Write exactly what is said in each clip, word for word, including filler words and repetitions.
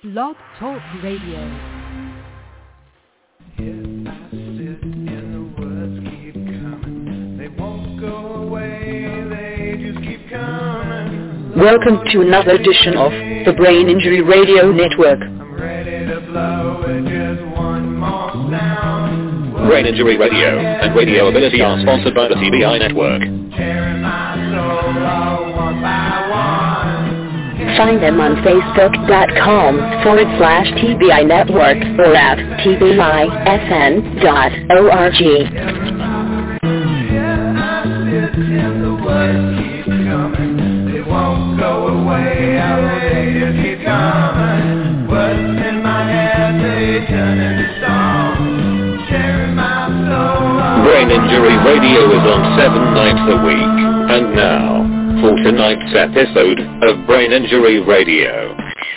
Blog Talk Radio. Welcome to another edition of the Brain Injury Radio Network. I'm ready to blow it just one more sound. Brain Injury Radio and Radio Ability are sponsored by the T B I Network. Tearing my soul out one by one. Find them on Facebook.com forward slash TBI Network or at T B I F N dot org. Yeah, I sit in the words keep coming. They won't go away. How they just keep coming. Words in my head, they turn into song. Tearing my soul out. Brain Injury Radio is on seven nights a week. And now, for tonight's episode of Brain Injury Radio.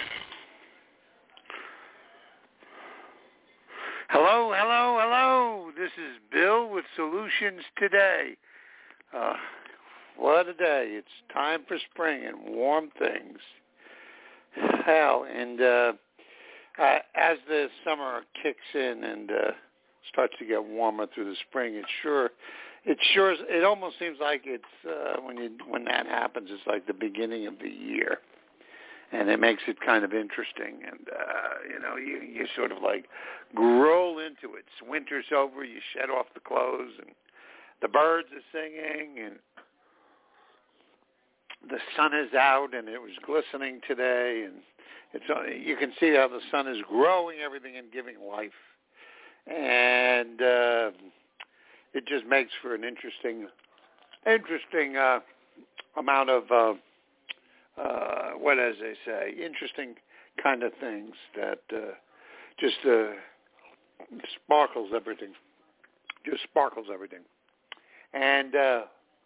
Hello, hello, hello. This is Bill with Solutions Today. Uh, what a day. It's time for spring and warm things. Hell, and uh, uh, as the summer kicks in and uh, starts to get warmer through the spring, it sure, it sure, is, it almost seems like it's uh, when you when that happens, it's like the beginning of the year, and it makes it kind of interesting. And uh, you know, you you sort of like roll into it. It's winter's over. You shed off the clothes, and the birds are singing, and the sun is out, and it was glistening today, and it's you can see how the sun is growing everything and giving life, and uh, it just makes for an interesting, interesting uh, amount of uh, uh, what, as they say, interesting kind of things that uh, just uh, sparkles everything, just sparkles everything, and. Uh,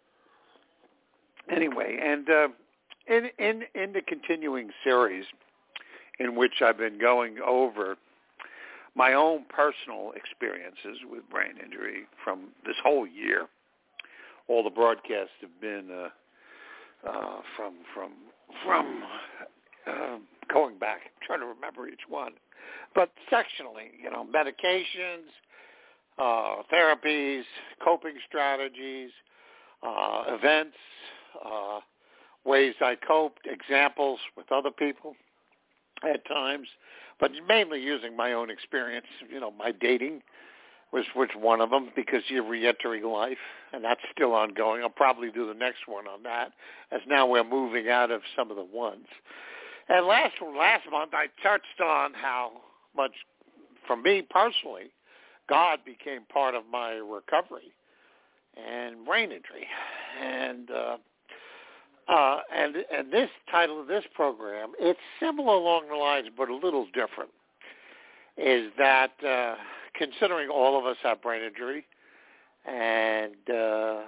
Anyway, and uh, in, in in the continuing series in which I've been going over my own personal experiences with brain injury from this whole year, all the broadcasts have been uh, uh, from from from uh, going back. I'm trying to remember each one, but sectionally, you know, medications, uh, therapies, coping strategies, uh, events. Uh, ways I coped, examples with other people at times, but mainly using my own experience. You know, my dating was, was one of them because you're re-entering life, and that's still ongoing. I'll probably do the next one on that, as now we're moving out of some of the ones. And last last month I touched on how much, for me personally, God became part of my recovery and brain injury. And uh, Uh, and and this title of this program, it's similar along the lines, but a little different, is that uh, considering all of us have brain injury, and uh,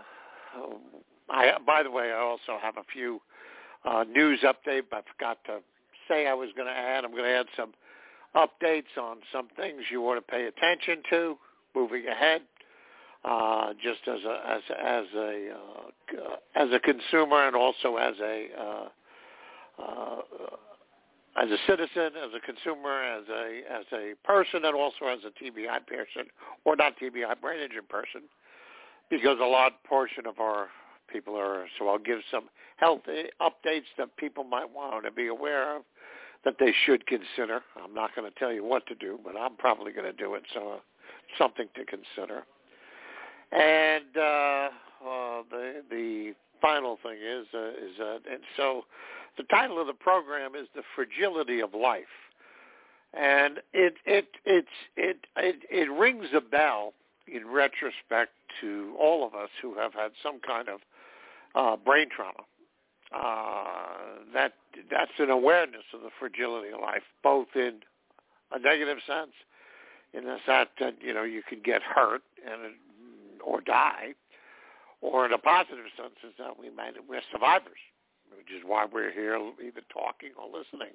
I, by the way, I also have a few uh, news updates. I forgot to say I was going to add. I'm going to add some updates on some things you want to pay attention to moving ahead. Uh, just as a as as a uh, as a consumer and also as a uh, uh, as a citizen, as a consumer, as a as a person, and also as a T B I person or not T B I brain injury person, because a large portion of our people are. So I'll give some health updates that people might want to be aware of that they should consider. I'm not going to tell you what to do, but I'm probably going to do it. So uh, something to consider. And uh, uh, the the final thing is uh, is uh, and so the title of the program is The Fragility of Life, and it it it's it it, it rings a bell in retrospect to all of us who have had some kind of uh, brain trauma. Uh, that that's an awareness of the fragility of life, both in a negative sense, in the sense that you know you could get hurt and it, or die, or in a positive sense is that we might, we're survivors, which is why we're here either talking or listening.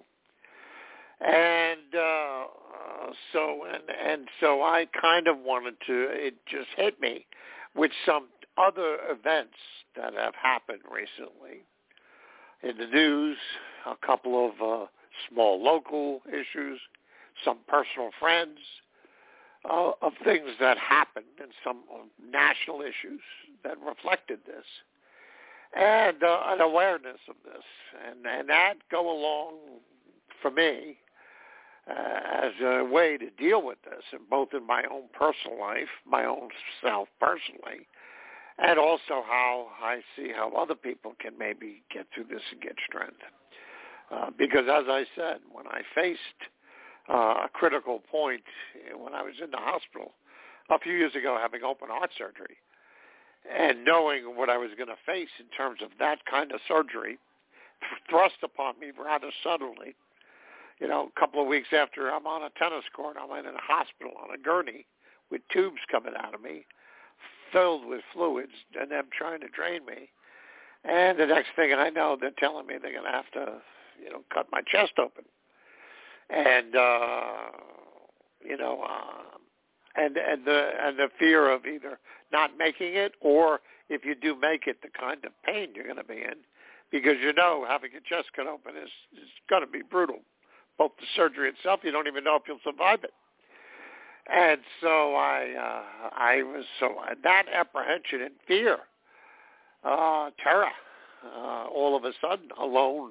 And uh, uh, so and and so I kind of wanted to, it just hit me with some other events that have happened recently in the news, a couple of uh, small local issues, some personal friends, uh, of things that happened, and some national issues that reflected this, and uh, an awareness of this, and, and that go along for me uh, as a way to deal with this, and both in my own personal life, my own self personally, and also how I see how other people can maybe get through this and get strength. Uh, because as I said, when I faced uh, a critical point when I was in the hospital a few years ago having open heart surgery, and knowing what I was going to face in terms of that kind of surgery thrust upon me rather suddenly, you know, a couple of weeks after I'm on a tennis court, I'm in a hospital on a gurney with tubes coming out of me, filled with fluids, and them trying to drain me. And the next thing I know, they're telling me they're going to have to, you know, cut my chest open. And, uh, you know, uh, and and the and the fear of either not making it, or if you do make it, the kind of pain you're going to be in, because you know having your chest cut open is, is going to be brutal. Both the surgery itself, you don't even know if you'll survive it. And so I, uh, I was so that apprehension and fear, uh, terror, uh, all of a sudden alone,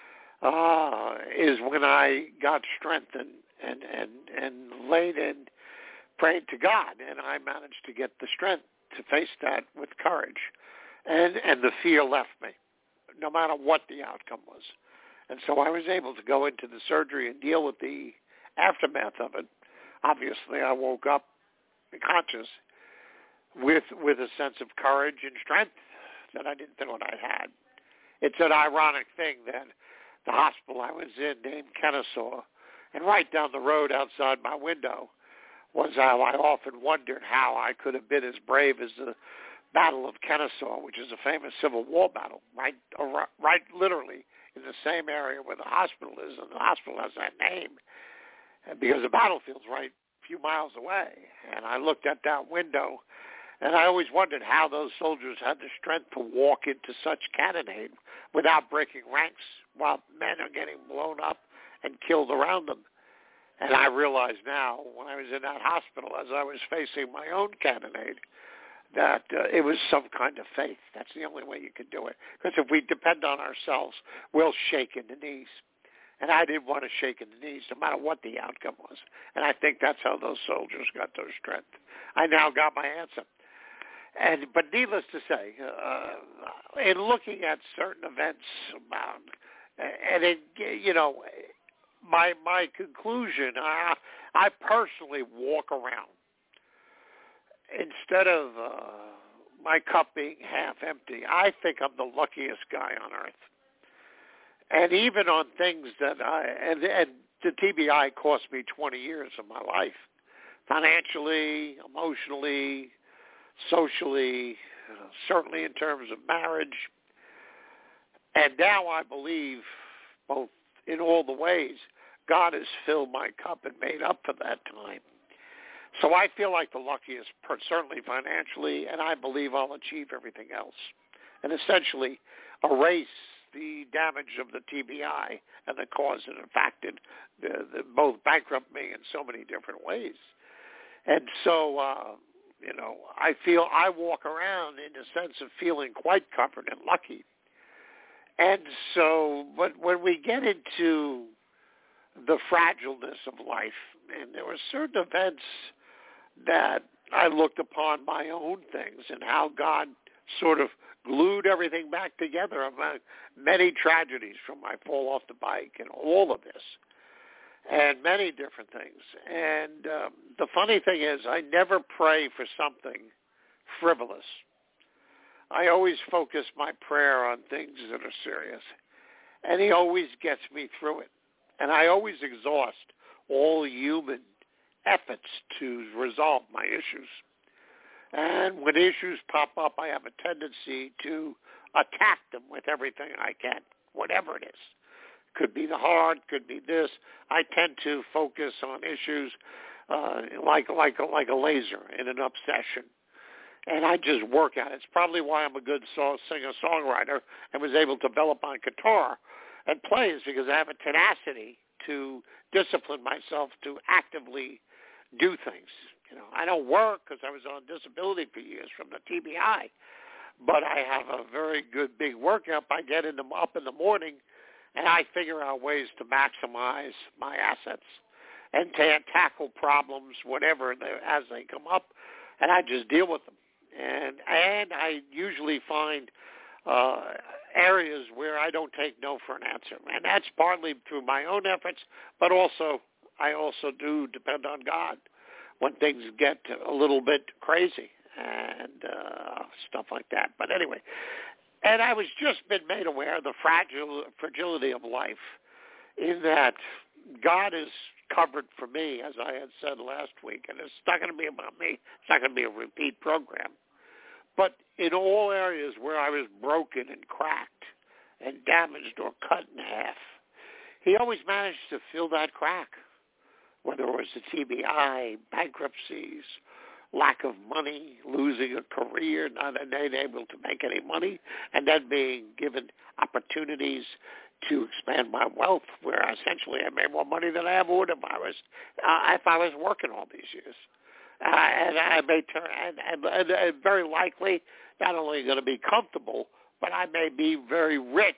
uh, is when I got strength and and and, and laid in, prayed to God, and I managed to get the strength to face that with courage, and and the fear left me, no matter what the outcome was. And so I was able to go into the surgery and deal with the aftermath of it. Obviously, I woke up conscious with with a sense of courage and strength that I didn't think I had. It's an ironic thing that the hospital I was in named Kennesaw, and right down the road outside my window was how I often wondered how I could have been as brave as the Battle of Kennesaw, which is a famous Civil War battle, right, right literally in the same area where the hospital is, and the hospital has that name because the battlefield's right a few miles away. And I looked at that window, and I always wondered how those soldiers had the strength to walk into such cannonade without breaking ranks while men are getting blown up and killed around them. And I realize now, when I was in that hospital, as I was facing my own cannonade, that uh, it was some kind of faith. That's the only way you can do it. Because if we depend on ourselves, we'll shake in the knees. And I didn't want to shake in the knees, no matter what the outcome was. And I think that's how those soldiers got their strength. I now got my answer. And but needless to say, uh, in looking at certain events, um, and it, you know, my my conclusion, I, I personally walk around instead of uh, my cup being half empty. I think I'm the luckiest guy on earth. And even on things that I, and, and the T B I cost me twenty years of my life, financially, emotionally, socially, uh, certainly in terms of marriage. And now I believe, both in all the ways, God has filled my cup and made up for that time. So I feel like the luckiest, certainly financially, and I believe I'll achieve everything else. And essentially erase the damage of the T B I and the cause that impacted the, the, both bankrupt me in so many different ways. And so, uh, you know, I feel I walk around in a sense of feeling quite comforted and lucky. And so, but when we get into the fragileness of life, and there were certain events that I looked upon my own things and how God sort of glued everything back together among many tragedies from my fall off the bike and all of this and many different things. And um, the funny thing is I never pray for something frivolous. I always focus my prayer on things that are serious, and he always gets me through it. And I always exhaust all human efforts to resolve my issues. And when issues pop up, I have a tendency to attack them with everything I can, whatever it is. Could be the heart, could be this. I tend to focus on issues uh, like like a, like a laser in an obsession. And I just work at it. It's probably why I'm a good song, singer-songwriter and was able to develop on guitar and play is because I have a tenacity to discipline myself to actively do things. You know, I don't work because I was on disability for years from the T B I, but I have a very good big workout. I get in the, up in the morning, and I figure out ways to maximize my assets and to tackle problems, whatever, as they come up, and I just deal with them. And and I usually find uh, areas where I don't take no for an answer, and that's partly through my own efforts, but also I also do depend on God when things get a little bit crazy and uh, stuff like that. But anyway, and I was just been made aware of the fragile fragility of life, in that God is covered for me, as I had said last week, and it's not going to be about me. It's not going to be a repeat program. But in all areas where I was broken and cracked and damaged or cut in half, he always managed to fill that crack, whether it was the T B I, bankruptcies, lack of money, losing a career, not being able to make any money, and then being given opportunities to expand my wealth, where essentially I made more money than I ever would if I was uh, if I was working all these years. Uh, and I may turn, and, and, and very likely not only going to be comfortable, but I may be very rich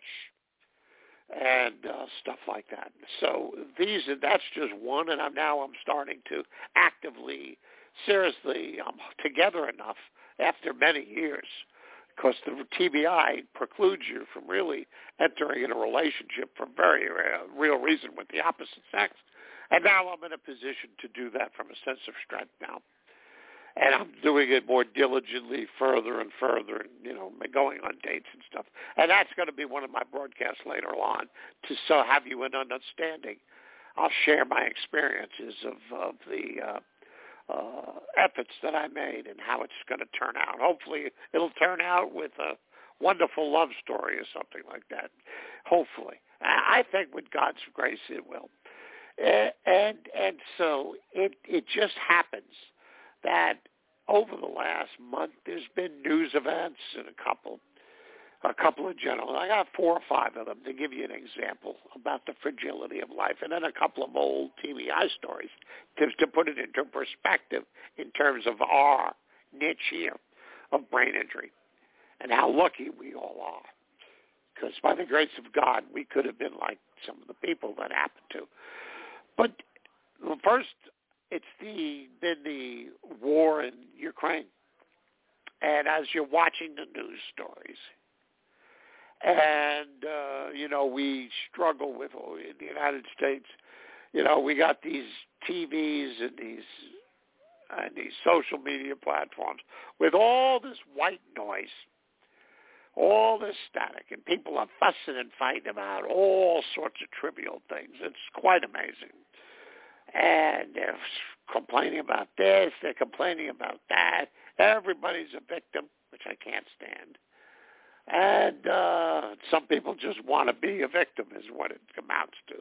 and uh, stuff like that. So these, that's just one, and I'm now I'm starting to actively, seriously, I'm together enough after many years, because the T B I precludes you from really entering in a relationship for very uh, real reason with the opposite sex. And now I'm in a position to do that from a sense of strength now. And I'm doing it more diligently further and further, and, you know, going on dates and stuff. And that's going to be one of my broadcasts later on, to so have you an understanding. I'll share my experiences of, of the uh, uh, efforts that I made and how it's going to turn out. Hopefully it'll turn out with a wonderful love story or something like that. Hopefully. I think with God's grace it will. And and so it it just happens that over the last month there's been news events and a couple a couple of general. I got four or five of them to give you an example about the fragility of life, and then a couple of old T B I stories to, to put it into perspective in terms of our niche here of brain injury and how lucky we all are. Because by the grace of God, we could have been like some of the people that happened to. But first, it's the been the war in Ukraine. And as you're watching the news stories, and, uh, you know, we struggle with, in the United States, you know, we got these T Vs and these and these social media platforms with all this white noise, all this static, and people are fussing and fighting about all sorts of trivial things. It's quite amazing. And they're complaining about this, they're complaining about that. Everybody's a victim, which I can't stand. And uh, some people just want to be a victim is what it amounts to.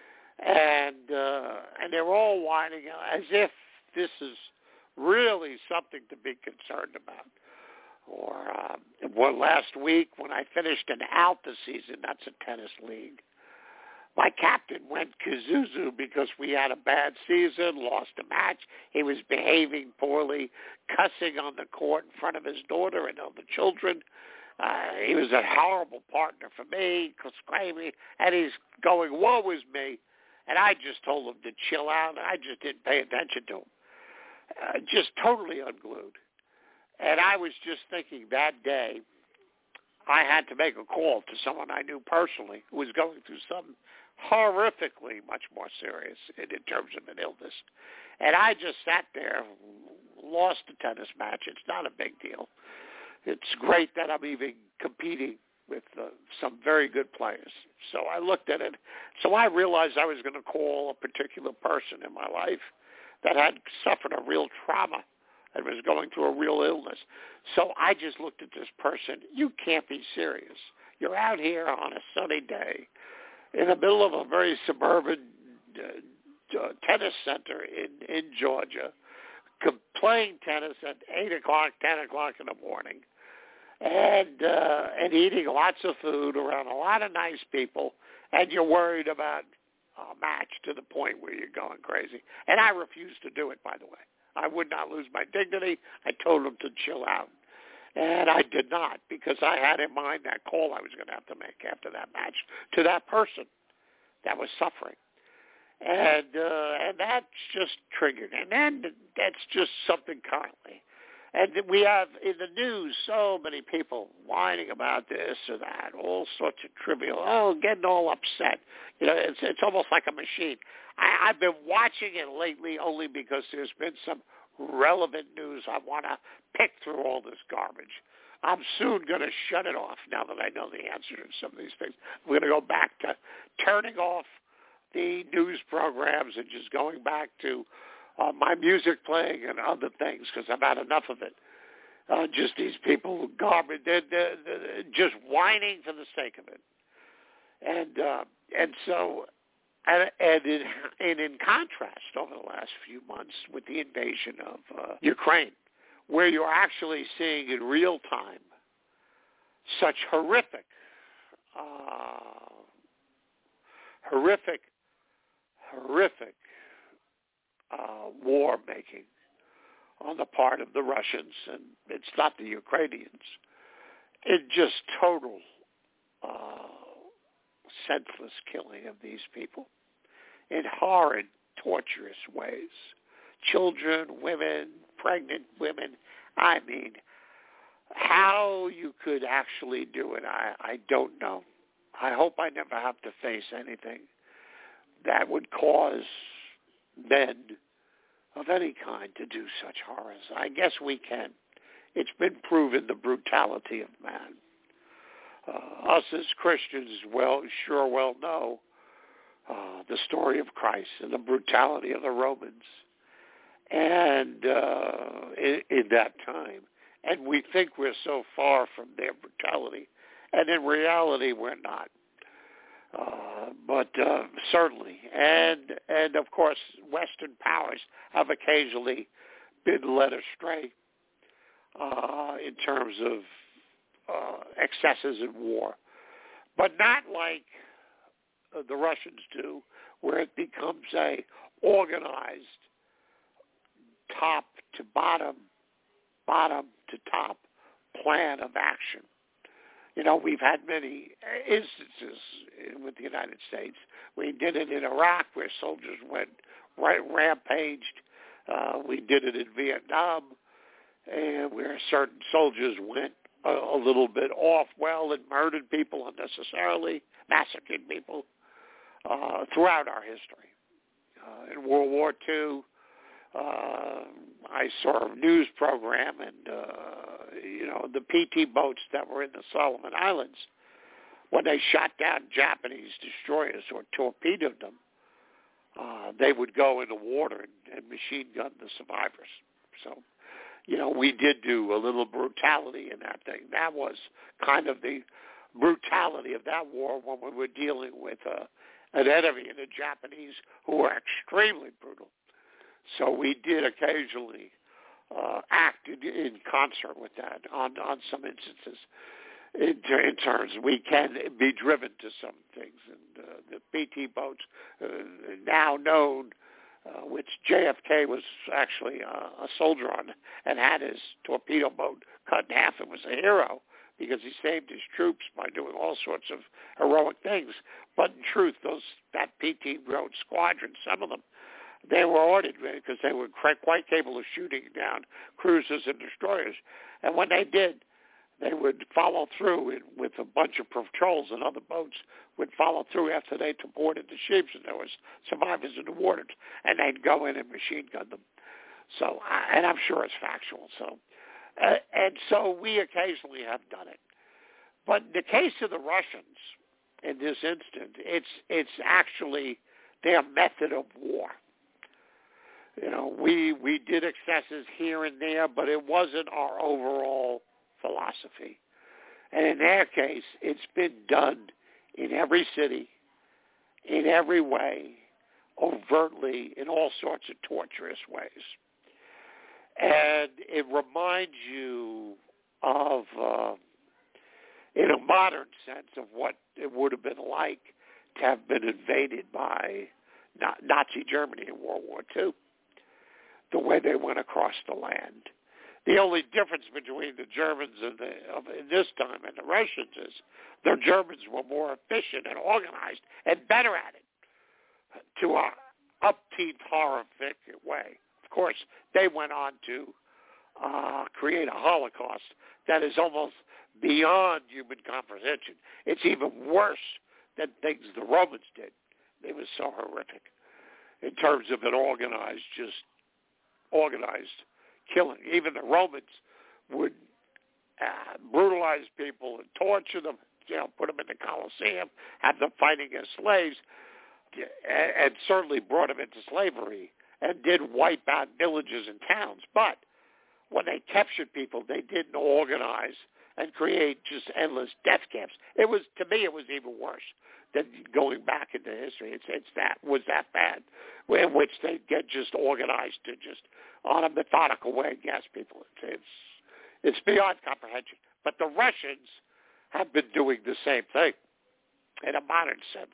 And uh, and they're all whining as if this is really something to be concerned about. Or um, well, last week when I finished an ALTA season, that's a tennis league, my captain went kazuzu because we had a bad season, lost a match. He was behaving poorly, cussing on the court in front of his daughter and other children. Uh, he was a horrible partner for me, screaming, and he's going, woe is me. And I just told him to chill out, and I just didn't pay attention to him. Uh, just totally unglued. And I was just thinking that day I had to make a call to someone I knew personally who was going through something horrifically much more serious in, in terms of an illness. And I just sat there, lost the tennis match. It's not a big deal. It's great that I'm even competing with uh, some very good players. So I looked at it. So I realized I was going to call a particular person in my life that had suffered a real trauma and was going through a real illness. So I just looked at this person. You can't be serious. You're out here on a sunny day in the middle of a very suburban uh, uh, tennis center in, in Georgia, playing tennis at eight o'clock, ten o'clock in the morning, and uh, and eating lots of food around a lot of nice people, and you're worried about a match to the point where you're going crazy. And I refuse to do it, by the way. I would not lose my dignity. I told him to chill out. And I did not, because I had in mind that call I was going to have to make after that match to that person that was suffering. And uh, and that's just triggered. And then that's just something currently. And we have in the news so many people whining about this or that, all sorts of trivial, oh, getting all upset. You know, it's it's almost like a machine. I, I've been watching it lately only because there's been some relevant news. I want to pick through all this garbage. I'm soon going to shut it off now that I know the answer to some of these things. I'm going to go back to turning off the news programs and just going back to uh, my music playing and other things because I've had enough of it. Uh, just these people, garbage, they're, they're, they're just whining for the sake of it. And uh, and so, and, and, in, and in contrast over the last few months with the invasion of uh, Ukraine, where you're actually seeing in real time such horrific, uh, horrific, horrific uh, war making on the part of the Russians, and it's not the Ukrainians. It just total uh, senseless killing of these people in horrid, torturous ways. Children, women, pregnant women. I mean, how you could actually do it, I, I don't know. I hope I never have to face anything that would cause men of any kind to do such horrors. I guess we can. It's been proven the brutality of man. Uh, us as Christians well, sure well know uh, the story of Christ and the brutality of the Romans and uh, in, in that time. And we think we're so far from their brutality. And in reality, we're not. Uh, but uh, certainly. And, and, of course, Western powers have occasionally been led astray uh, in terms of uh, excesses in war. But not like uh, the Russians do, where it becomes a organized top to bottom, bottom to top plan of action. You know, we've had many instances with the United States. We did it in Iraq where soldiers went right, rampaged. Uh, we did it in Vietnam and where certain soldiers went a, a little bit off well and murdered people unnecessarily, massacred people uh, throughout our history. Uh, in World War Two, Uh, I saw a news program, and uh, you know the P T boats that were in the Solomon Islands, when they shot down Japanese destroyers or torpedoed them, uh, they would go in the water and, and machine gun the survivors. So, you know, we did do a little brutality in that thing. That was kind of the brutality of that war when we were dealing with uh, an enemy in the Japanese who were extremely brutal. So we did occasionally uh, act in, in concert with that on, on some instances. In, in terms, we can be driven to some things. And uh, the P T boats, uh, now known, uh, which J F K was actually uh, a soldier on and had his torpedo boat cut in half and was a hero because he saved his troops by doing all sorts of heroic things. But in truth, those that P T boat squadron, some of them, they were ordered because they were quite capable of shooting down cruisers and destroyers. And when they did, they would follow through in, with a bunch of patrols and other boats would follow through after they boarded the ships and there was survivors in the waters, and they'd go in and machine gun them. So, and I'm sure it's factual. So, uh, and so we occasionally have done it. But in the case of the Russians, in this instant, it's it's actually their method of war. You know, we we did excesses here and there, but it wasn't our overall philosophy. And in their case, it's been done in every city, in every way, overtly, in all sorts of torturous ways. And it reminds you of, uh, in a modern sense, of what it would have been like to have been invaded by Nazi Germany in World War Two, the way they went across the land. The only difference between the Germans and the, of, in this time and the Russians is the Germans were more efficient and organized and better at it to a upbeat, horrific way. Of course, they went on to uh, create a Holocaust that is almost beyond human comprehension. It's even worse than things the Romans did. It was so horrific in terms of an organized, just organized killing. Even the Romans would uh, brutalize people and torture them, you know, put them in the Colosseum, have them fighting as slaves, and, and certainly brought them into slavery and did wipe out villages and towns. But when they captured people, they didn't organize and create just endless death camps. It was, to me, it was even worse than going back into history. It's, it's that was that bad, in which they get just organized to just on a methodical way gas people. It's, it's it's beyond comprehension. But the Russians have been doing the same thing in a modern sense,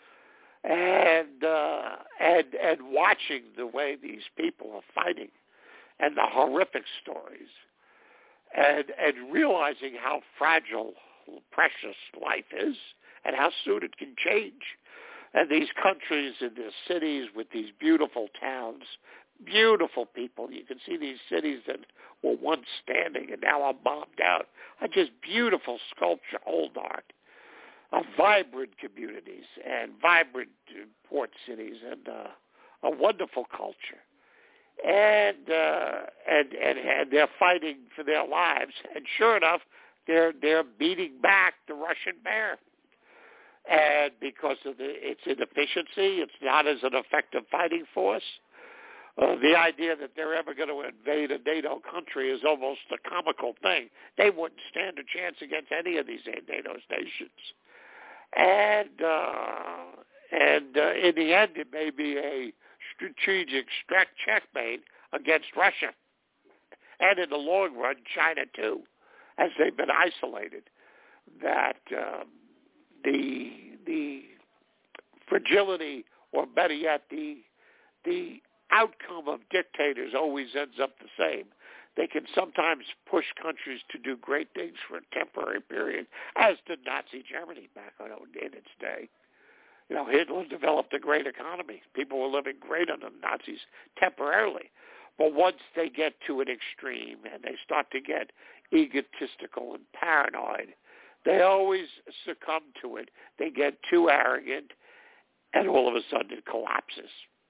and uh, and and watching the way these people are fighting, and the horrific stories, and and realizing how fragile, precious life is, and how soon it can change. And these countries and their cities with these beautiful towns, beautiful people. You can see these cities that were once standing and now are bombed out, are just beautiful sculpture, old art, uh, vibrant communities and vibrant uh, port cities, and uh, a wonderful culture. And, uh, and and and they're fighting for their lives. And sure enough, they're they're beating back the Russian bear. And because of the, its inefficiency, it's not as an effective fighting force. Uh, the idea that they're ever going to invade a NATO country is almost a comical thing. They wouldn't stand a chance against any of these NATO nations. And uh, and uh, in the end, it may be a strategic checkmate against Russia, and in the long run, China too, as they've been isolated. That um, the the fragility, or better yet, the the outcome of dictators always ends up the same. They can sometimes push countries to do great things for a temporary period, as did Nazi Germany back in its day. You know, Hitler developed a great economy. People were living great under the Nazis temporarily. But once they get to an extreme and they start to get egotistical and paranoid, they always succumb to it. They get too arrogant, and all of a sudden it collapses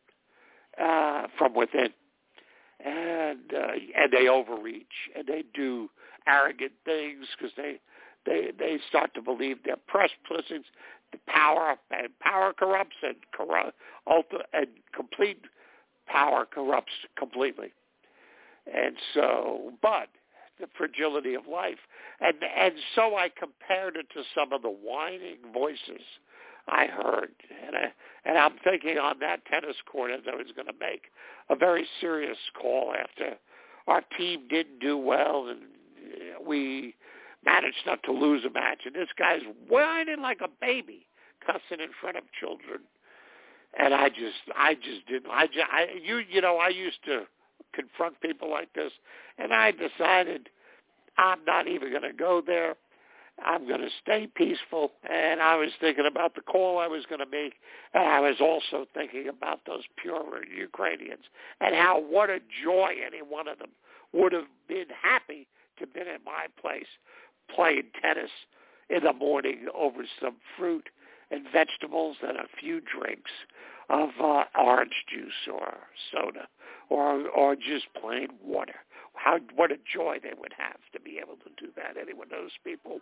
uh, from within. And uh, and they overreach, and they do arrogant things because they, they they start to believe they're precipices. The power and power corrupts, and corrupt, ulti- and complete power corrupts completely. And so, but the fragility of life, and and so I compared it to some of the whining voices I heard, and I, and I'm thinking on that tennis court as I was going to make a very serious call after our team didn't do well, and we managed not to lose a match, and this guy's whining like a baby, cussing in front of children, and I just, I just didn't, I, just, I you, you know, I used to confront people like this, and I decided I'm not even going to go there. I'm going to stay peaceful, and I was thinking about the call I was going to make, and I was also thinking about those pure Ukrainians and how what a joy any one of them would have been happy to have been in my place playing tennis in the morning over some fruit and vegetables and a few drinks of uh, orange juice or soda or or just plain water. How what a joy they would have to be able to do that, any one of those people.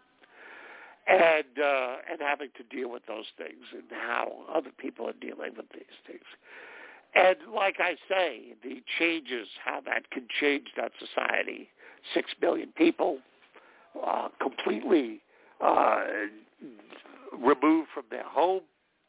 And uh, and having to deal with those things and how other people are dealing with these things. And like I say, the changes, how that can change that society. Six billion people uh, completely uh, removed from their home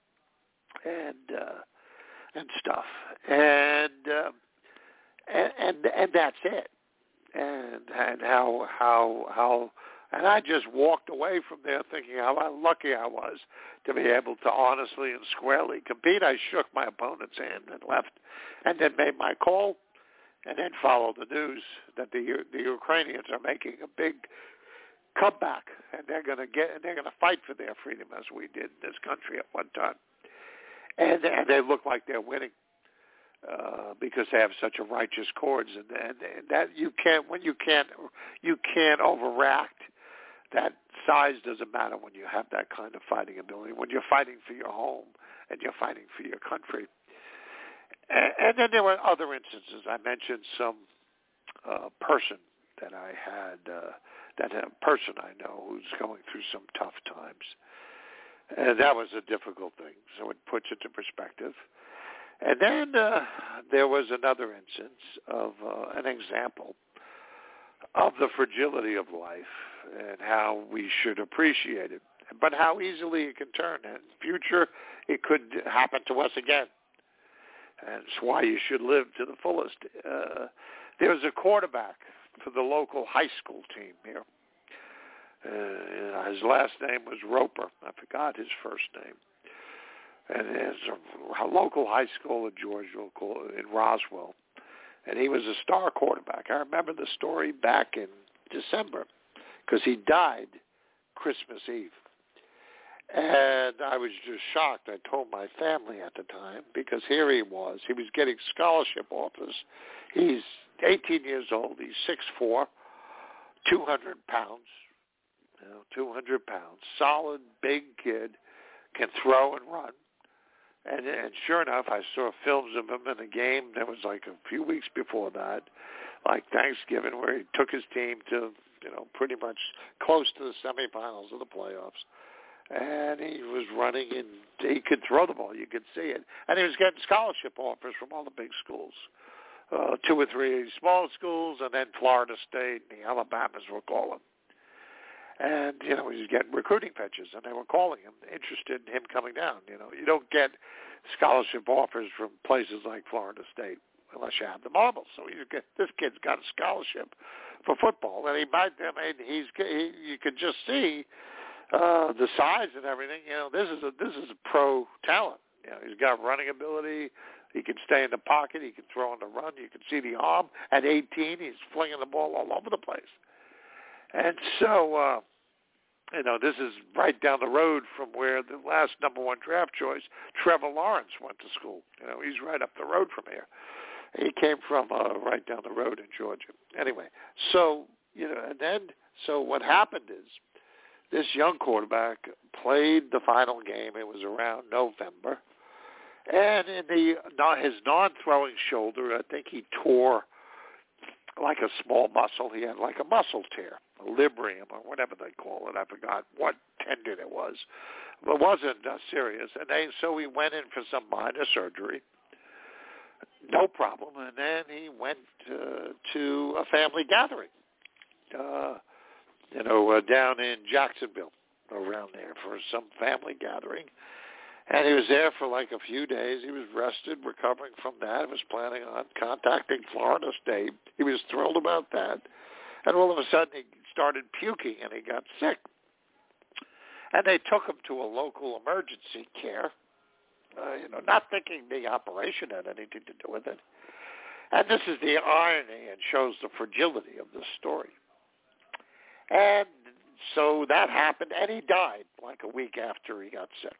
and uh, and stuff. And, uh, and and and that's it. And and how how how And I just walked away from there thinking how lucky I was to be able to honestly and squarely compete. I shook my opponent's hand and left, and then made my call, and then followed the news that the the Ukrainians are making a big comeback, and they're going to get and they're going to fight for their freedom as we did in this country at one time, and and they look like they're winning. Uh, because they have such a righteous cause, and, and, and that you can't when you can't you can't overact. That size doesn't matter when you have that kind of fighting ability. When you're fighting for your home and you're fighting for your country, and, and then there were other instances. I mentioned some uh, person that I had, uh, that a person I know who's going through some tough times, and that was a difficult thing. So it puts it into perspective. And then uh, there was another instance of uh, an example of the fragility of life and how we should appreciate it, but how easily it can turn. In the future, it could happen to us again. And it's why you should live to the fullest. Uh, there was a quarterback for the local high school team here. Uh, his last name was Roper. I forgot his first name. And there's a, a local high school in Georgeville, in Roswell, and he was a star quarterback. I remember the story back in December because he died Christmas Eve. And I was just shocked. I told my family at the time because here he was. He was getting scholarship offers. He's eighteen years old. He's six foot four, two hundred pounds, you know, two hundred pounds, solid, big kid, can throw and run. And, and sure enough, I saw films of him in a game that was like a few weeks before that, like Thanksgiving, where he took his team to, you know, pretty much close to the semifinals of the playoffs. And he was running, and he could throw the ball. You could see it. And he was getting scholarship offers from all the big schools, uh, two or three small schools, and then Florida State and the Alabamas were calling. And, you know, he was getting recruiting pitches, and they were calling him, interested in him coming down. You know, you don't get scholarship offers from places like Florida State unless you have the marbles. So you get, this kid's got a scholarship for football, and he might, I mean, he's, he, you could just see uh, the size and everything. You know, this is a this is a pro talent. You know, he's got running ability. He can stay in the pocket. He can throw on the run. You can see the arm. At eighteen, he's flinging the ball all over the place. And so, uh, you know, this is right down the road from where the last number one draft choice, Trevor Lawrence, went to school. You know, he's right up the road from here. He came from uh, right down the road in Georgia. Anyway, so, you know, and then, so what happened is this young quarterback played the final game. It was around November. And in the his non-throwing shoulder, I think he tore like a small muscle. He had like a muscle tear, a librium or whatever they call it. I forgot what tendon it was. But it wasn't uh, serious. And they, so he went in for some minor surgery. No problem. And then he went uh, to a family gathering, uh, you know, uh, down in Jacksonville, around there for some family gathering. And he was there for like a few days. He was rested, recovering from that. He was planning on contacting Florida State. He was thrilled about that. And all of a sudden he started puking and he got sick. And they took him to a local emergency care, uh, you know, not thinking the operation had anything to do with it. And this is the irony and shows the fragility of this story. And so that happened, and he died like a week after he got sick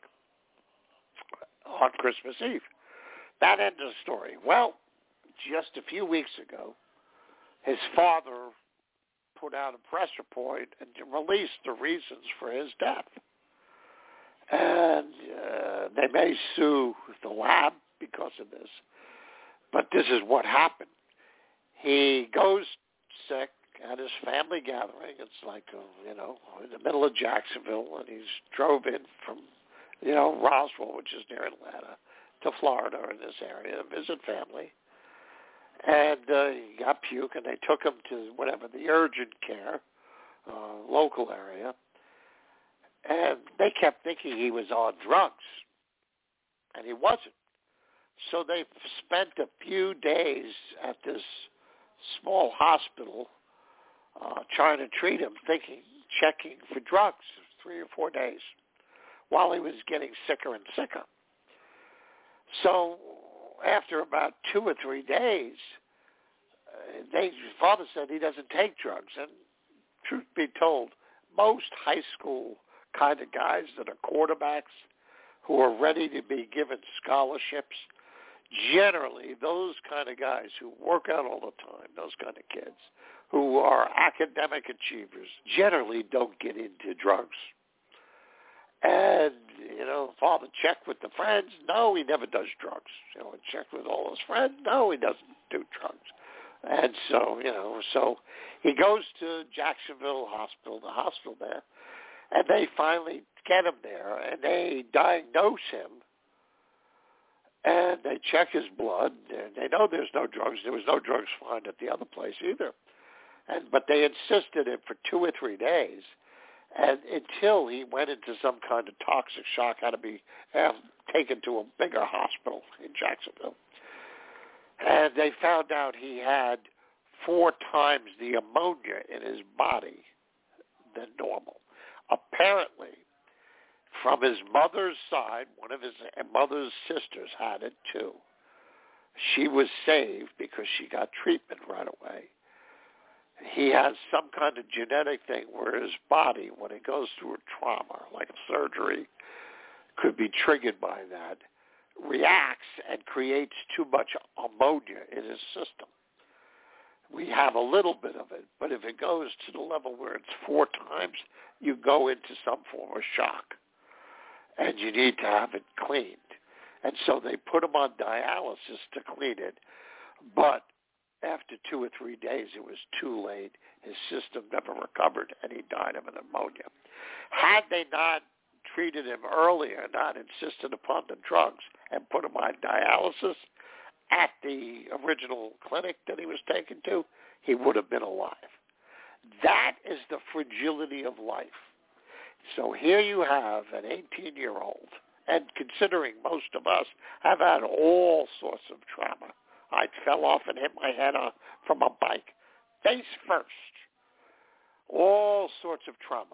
on Christmas Eve. That ended the story. Well, just a few weeks ago, his father put out a press report and released the reasons for his death. And uh, they may sue the lab because of this. But this is what happened. He goes sick at his family gathering. It's like, uh, you know, in the middle of Jacksonville, and he's drove in from, you know, Roswell, which is near Atlanta, to Florida or in this area to visit family. And uh, he got puke, and they took him to whatever, the urgent care, uh, local area. And they kept thinking he was on drugs, and he wasn't. So they spent a few days at this small hospital uh, trying to treat him, thinking checking for drugs three or four days while he was getting sicker and sicker. So after about two or three days, uh, they, his father said he doesn't take drugs. And truth be told, most high school kind of guys that are quarterbacks who are ready to be given scholarships, generally those kind of guys who work out all the time, those kind of kids who are academic achievers, generally don't get into drugs. And, you know, father checked with the friends. No, he never does drugs. You know, he checked with all his friends. No, he doesn't do drugs. And so, you know, so he goes to Jacksonville Hospital, the hospital there, and they finally get him there, and they diagnose him, and they check his blood, and they know there's no drugs. There was no drugs found at the other place either. And but they insisted it for two or three days, and until he went into some kind of toxic shock, had to be uh, taken to a bigger hospital in Jacksonville. And they found out he had four times the ammonia in his body than normal. Apparently, from his mother's side, one of his mother's sisters had it too. She was saved because she got treatment right away. He has some kind of genetic thing where his body, when it goes through a trauma, like a surgery, could be triggered by that, reacts and creates too much ammonia in his system. We have a little bit of it, but if it goes to the level where it's four times, you go into some form of shock, and you need to have it cleaned. And so they put him on dialysis to clean it, but after two or three days, it was too late. His system never recovered, and he died of an pneumonia. Had they not treated him earlier, not insisted upon the drugs, and put him on dialysis at the original clinic that he was taken to, he would have been alive. That is the fragility of life. So here you have an eighteen-year-old, and considering most of us have had all sorts of trauma. I fell off and hit my head on, from a bike, face first. All sorts of trauma.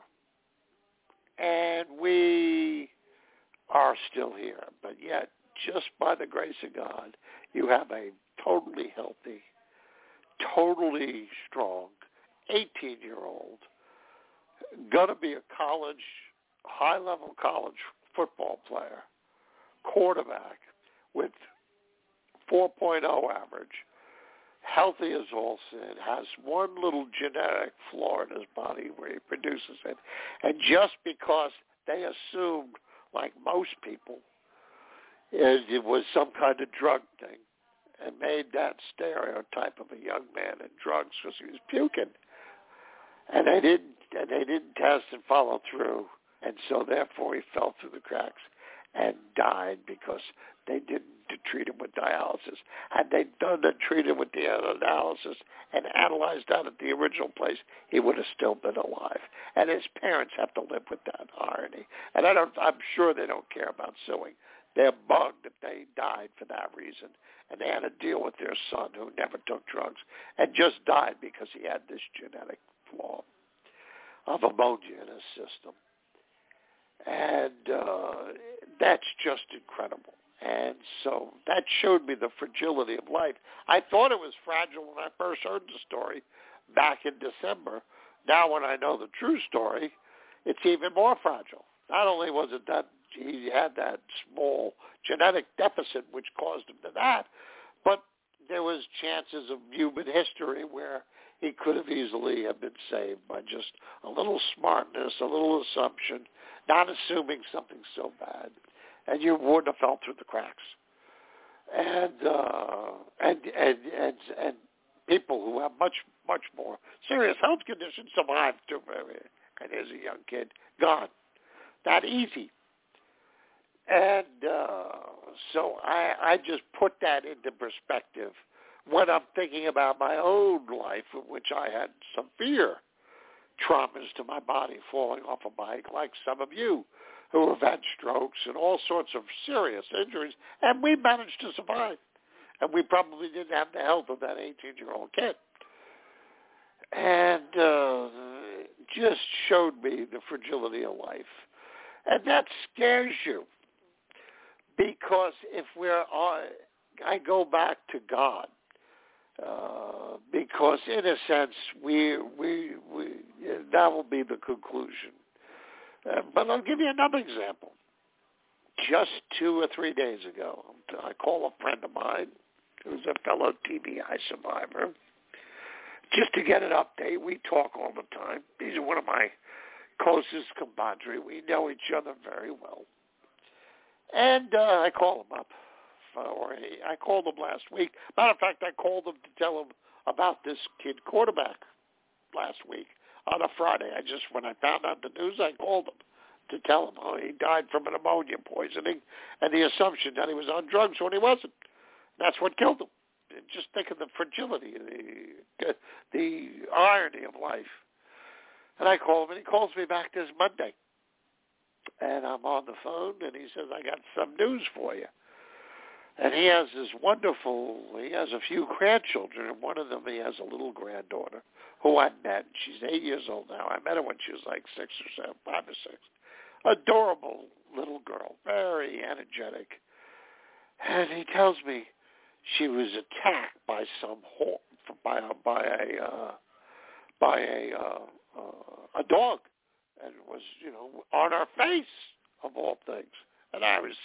And we are still here. But yet, just by the grace of God, you have a totally healthy, totally strong eighteen-year-old, going to be a college, high-level college football player, quarterback with four point oh average, healthy as all sin, has one little genetic flaw in his body where he produces it. And just because they assumed, like most people, is it was some kind of drug thing and made that stereotype of a young man in drugs because he was puking. And they didn't and they didn't test and follow through, and so therefore he fell through the cracks and died because they didn't treat him with dialysis. Had they done and treated him with the analysis and analyzed that at the original place, he would have still been alive. And his parents have to live with that irony. And I don't, I'm sure they don't care about suing. They're bugged that they died for that reason. And they had to deal with their son who never took drugs and just died because he had this genetic flaw of ammonia in his system. And uh, that's just incredible. And so that showed me the fragility of life. I thought it was fragile when I first heard the story back in December. Now when I know the true story, it's even more fragile. Not only was it that he had that small genetic deficit which caused him to that, but there was chances of human history where he could have easily have been saved by just a little smartness, a little assumption, not assuming something so bad, and you wouldn't have fell through the cracks. And uh, and and and and people who have much much more serious health conditions survive too. And here's a young kid gone, that easy. And uh, so I, I just put that into perspective when I'm thinking about my own life, in which I had severe traumas to my body, falling off a bike, like some of you who have had strokes and all sorts of serious injuries, and we managed to survive. And we probably didn't have the health of that eighteen-year-old kid. and uh, just showed me the fragility of life. And that scares you, because if we're, uh, I go back to God, uh, because in a sense, we, we, we, that will be the conclusion. Uh, but I'll give you another example. Just two or three days ago, I call a friend of mine who's a fellow T B I survivor, just to get an update. We talk all the time. He's one of my closest compadre. We know each other very well. And uh, I call him up. Or he, I called him last week. Matter of fact, I called him to tell him about this kid quarterback last week on a Friday. I just, when I found out the news, I called him to tell him oh, he died from an ammonia poisoning and the assumption that he was on drugs when he wasn't. That's what killed him. Just think of the fragility, the, the irony of life. And I call him, and he calls me back this Monday. And I'm on the phone, and he says, I got some news for you. And he has this wonderful, he has a few grandchildren, and one of them, he has a little granddaughter who I met. She's eight years old now. I met her when she was like six or seven, five or six. Adorable little girl, very energetic. And he tells me she was attacked by some horse, by a by a uh, by a uh, uh, a dog, and it was you know on her face of all things. And I was,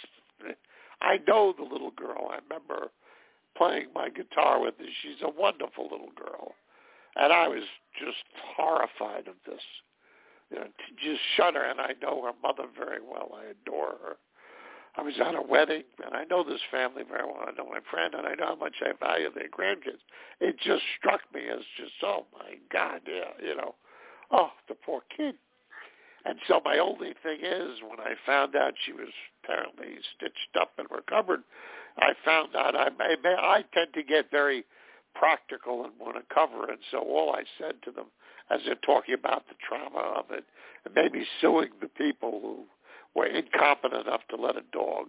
I know the little girl. I remember playing my guitar with her. She's a wonderful little girl, and I was just horrified of this. You know, just shudder. And I know her mother very well. I adore her. I was at a wedding, and I know this family very well. I know my friend, and I know how much I value their grandkids. It just struck me as just, oh, my God, yeah, you know, oh, the poor kid. And so my only thing is, when I found out she was apparently stitched up and recovered, I found out I may, I tend to get very practical and want to cover it. So all I said to them, as they're talking about the trauma of it, and maybe suing the people who were incompetent enough to let a dog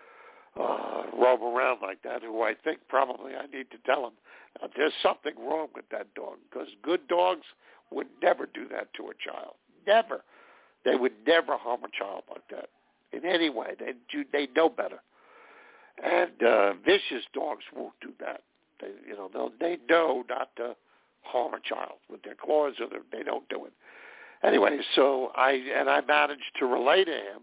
uh, roam around like that, who I think probably I need to tell them uh, there's something wrong with that dog, because good dogs would never do that to a child. Never. They would never harm a child like that in any way. They do, they know better. And uh, vicious dogs won't do that. They, you know, they'll, they know not to harm a child with their claws, or their, they don't do it. Anyway, so I and I managed to relay to him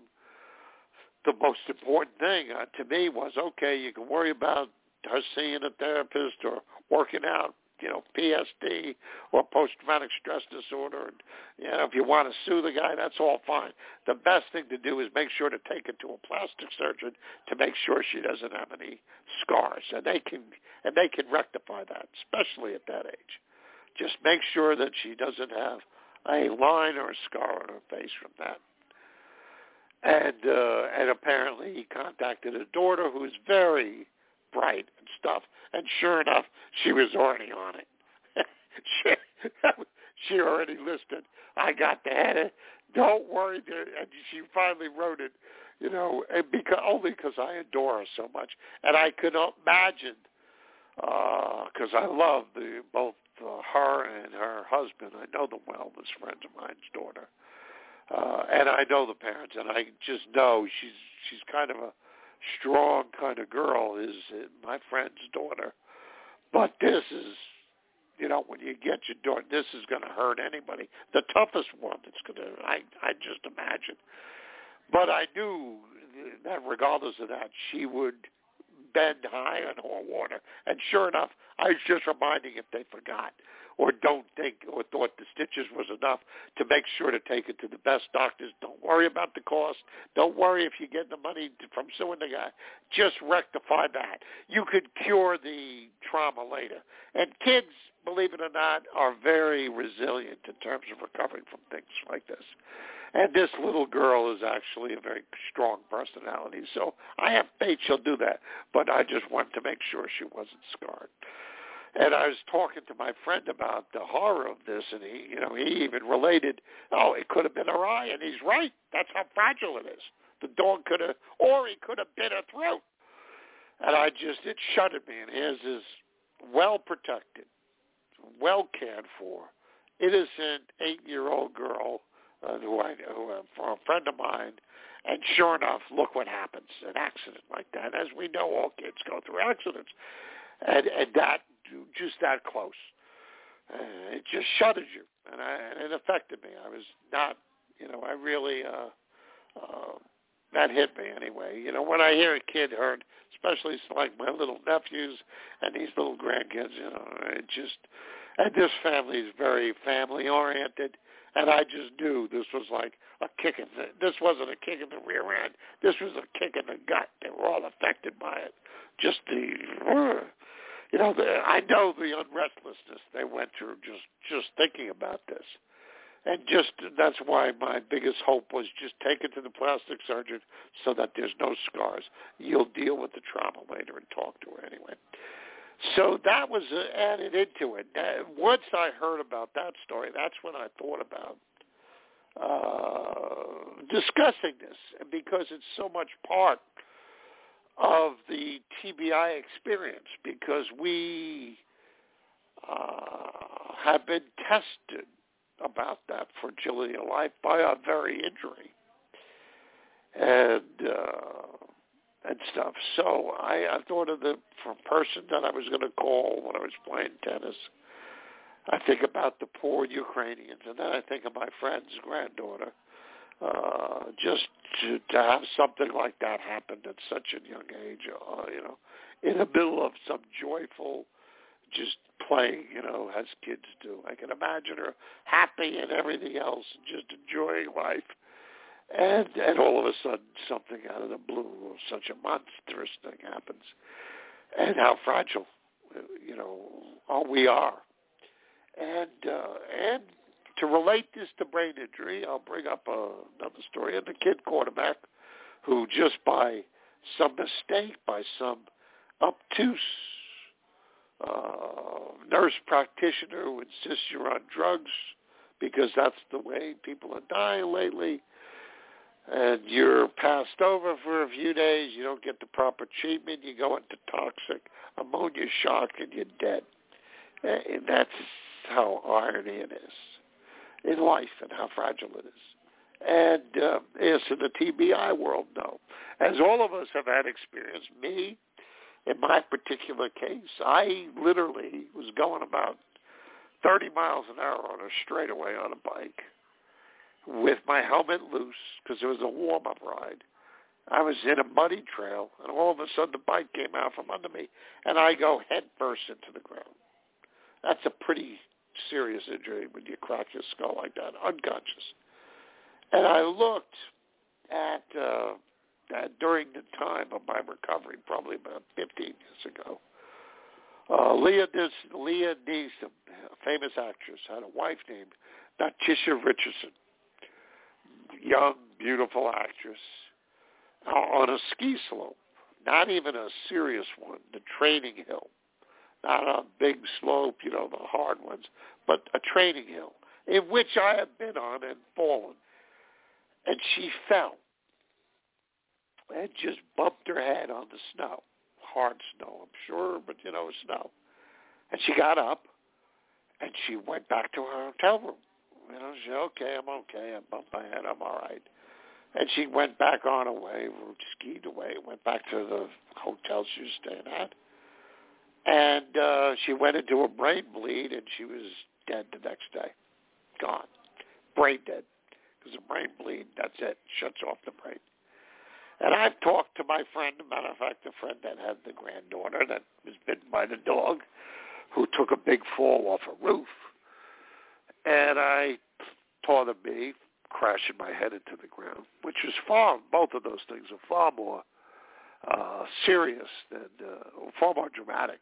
the most important thing uh, to me was, okay, you can worry about her seeing a therapist or working out, you know, P S D or post-traumatic stress disorder. And, you know, if you want to sue the guy, that's all fine. The best thing to do is make sure to take her to a plastic surgeon to make sure she doesn't have any scars, and they can and they can rectify that, especially at that age. Just make sure that she doesn't have a line or a scar on her face from that. And uh, and apparently he contacted a daughter who is very bright and stuff. And sure enough, she was already on it. she, she already listed, I got the head. Don't worry. And she finally wrote it, you know, and because, only because I adore her so much. And I could imagine, because uh, I love the both Uh, her and her husband. I know them well, this friend of mine's daughter. Uh, and I know the parents, and I just know she's she's kind of a strong kind of girl, is uh, my friend's daughter. But this is, you know, when you get your daughter, this is going to hurt anybody. The toughest one, it's going to, I, I just imagine. But I knew that regardless of that, she would bend high on all water. And sure enough, I was just reminding if they forgot or don't think or thought the stitches was enough to make sure to take it to the best doctors. Don't worry about the cost. Don't worry if you get the money from suing the guy. Just rectify that. You could cure the trauma later. And kids, believe it or not, are very resilient in terms of recovering from things like this. And this little girl is actually a very strong personality. So I have faith she'll do that. But I just wanted to make sure she wasn't scarred. And I was talking to my friend about the horror of this, and he, you know, he even related, oh, it could have been her eye, and he's right. That's how fragile it is. The dog could have, or he could have bit her throat. And I just, it shuddered me. And his is well protected, well cared for, innocent eight-year-old girl uh, who I who, uh, for a friend of mine, and sure enough, look what happens, an accident like that. As we know, all kids go through accidents, and, and that, just that close. Uh, it just shudders you, and, I, and it affected me. I was not, you know, I really, uh, uh, that hit me anyway. You know, when I hear a kid hurt, especially like my little nephews and these little grandkids, you know, it just, and this family is very family-oriented, and I just knew this was like a kick in the, this wasn't a kick in the rear end. This was a kick in the gut. They were all affected by it. Just the, you know, the, I know the unrestlessness they went through just, just thinking about this. And just, that's why my biggest hope was just take it to the plastic surgeon so that there's no scars. You'll deal with the trauma later and talk to her anyway. So that was uh, added into it. Uh, once I heard about that story, that's when I thought about uh, discussing this, because it's so much part of the T B I experience, because we uh, have been tested about that fragility of life by our very injury and uh, and stuff. So I, I thought of the person that I was going to call when I was playing tennis. I think about the poor Ukrainians, and then I think of my friend's granddaughter. Uh, just to, to have something like that happen at such a young age, uh, you know, in the middle of some joyful, just playing, you know, as kids do. I can imagine her happy and everything else, just enjoying life. And and all of a sudden, something out of the blue, such a monstrous thing happens. And how fragile, you know, all we are. And uh, and to relate this to brain injury, I'll bring up uh, another story of the kid quarterback who just by some mistake, by some obtuse uh, nurse practitioner who insists you're on drugs because that's the way people are dying lately, and you're passed over for a few days, you don't get the proper treatment, you go into toxic ammonia shock, and you're dead. And that's how irony it is in life and how fragile it is. And uh, yes, in the T B I world, no. As all of us have had experience, me, in my particular case, I literally was going about thirty miles an hour on a straightaway on a bike with my helmet loose because it was a warm-up ride. I was in a muddy trail, and all of a sudden the bike came out from under me, and I go head first into the ground. That's a pretty serious injury when you crack your skull like that, unconscious. And I looked at, uh, at during the time of my recovery, probably about fifteen years ago, uh, Leah, Dis- Leah Neeson, a famous actress, had a wife named Natisha Richardson, young, beautiful actress, uh, on a ski slope, not even a serious one, the training hill. Not a big slope, you know, the hard ones, but a training hill, in which I have been on and fallen. And she fell and just bumped her head on the snow. Hard snow, I'm sure, but, you know, snow. And she got up, and she went back to her hotel room. You know, she said, okay, I'm okay. I bumped my head. I'm all right. And she went back on her way, skied away, went back to the hotel she was staying at. And uh, she went into a brain bleed, and she was dead the next day. Gone. Brain dead. Because a brain bleed, that's it. Shuts off the brain. And I've talked to my friend, as a matter of fact, a friend that had the granddaughter that was bitten by the dog, who took a big fall off a roof. And I thought of me crashing my head into the ground, which is far, both of those things are far more uh, serious than, uh, far more dramatic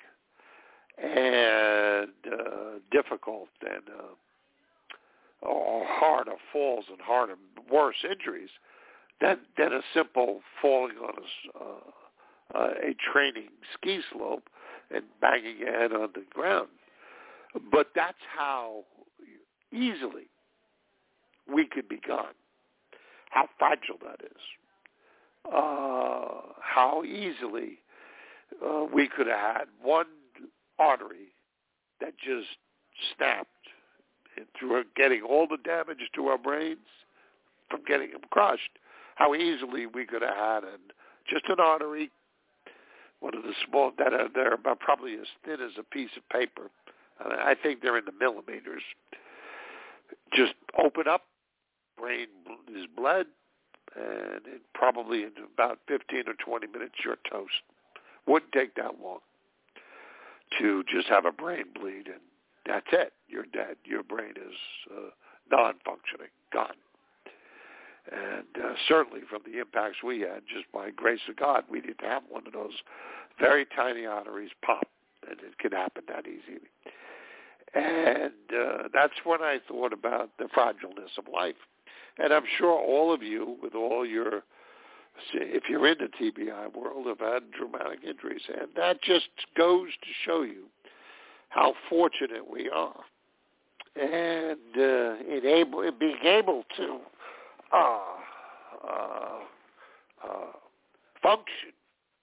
and uh, difficult than, uh, or harder falls and harder, worse injuries than, than a simple falling on a, uh, uh, a training ski slope and banging your head on the ground. But that's how easily we could be gone, how fragile that is, uh, how easily uh, we could have had one artery that just snapped through getting all the damage to our brains from getting them crushed. How easily we could have had an, just an artery, one of the small, that are, they're about probably as thin as a piece of paper. Uh, I think they're in the millimeters. Just open up, brain is bled, and it probably in about fifteen or twenty minutes you're toast. Wouldn't take that long to just have a brain bleed, and that's it. You're dead. Your brain is uh, non-functioning, gone. And uh, certainly from the impacts we had, just by grace of God, we didn't have one of those very tiny arteries pop, and it can happen that easily. And uh, that's when I thought about the fragileness of life. And I'm sure all of you, with all your, if you're in the T B I world, have had traumatic injuries. And that just goes to show you how fortunate we are. And uh, in, able, in being able to uh, uh, uh, function,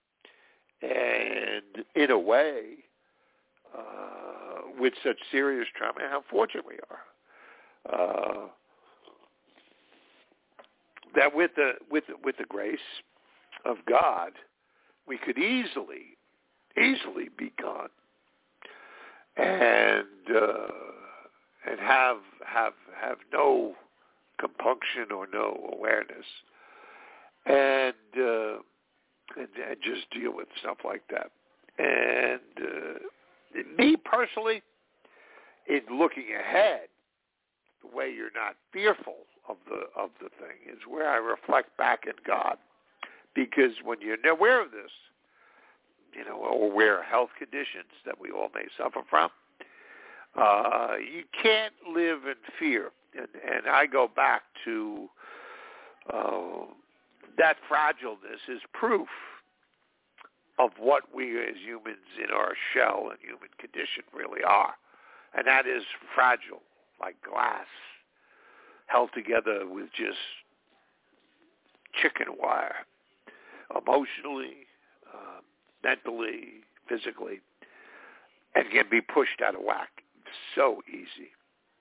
and in a way, uh, with such serious trauma, how fortunate we are. Uh, that with the with the, with the grace of God, we could easily, easily be gone, and uh, and have have have no compunction or no awareness, and, uh, and and just deal with stuff like that. And uh, me personally, in looking ahead, the way you're not fearful of the of the thing is where I reflect back in God, because when you're aware of this, you know, or aware of health conditions that we all may suffer from, uh, you can't live in fear. And, and I go back to uh, that fragileness is proof of what we as humans in our shell and human condition really are. And that is fragile, like glass, held together with just chicken wire, emotionally, uh, mentally, physically, and can be pushed out of whack so easy.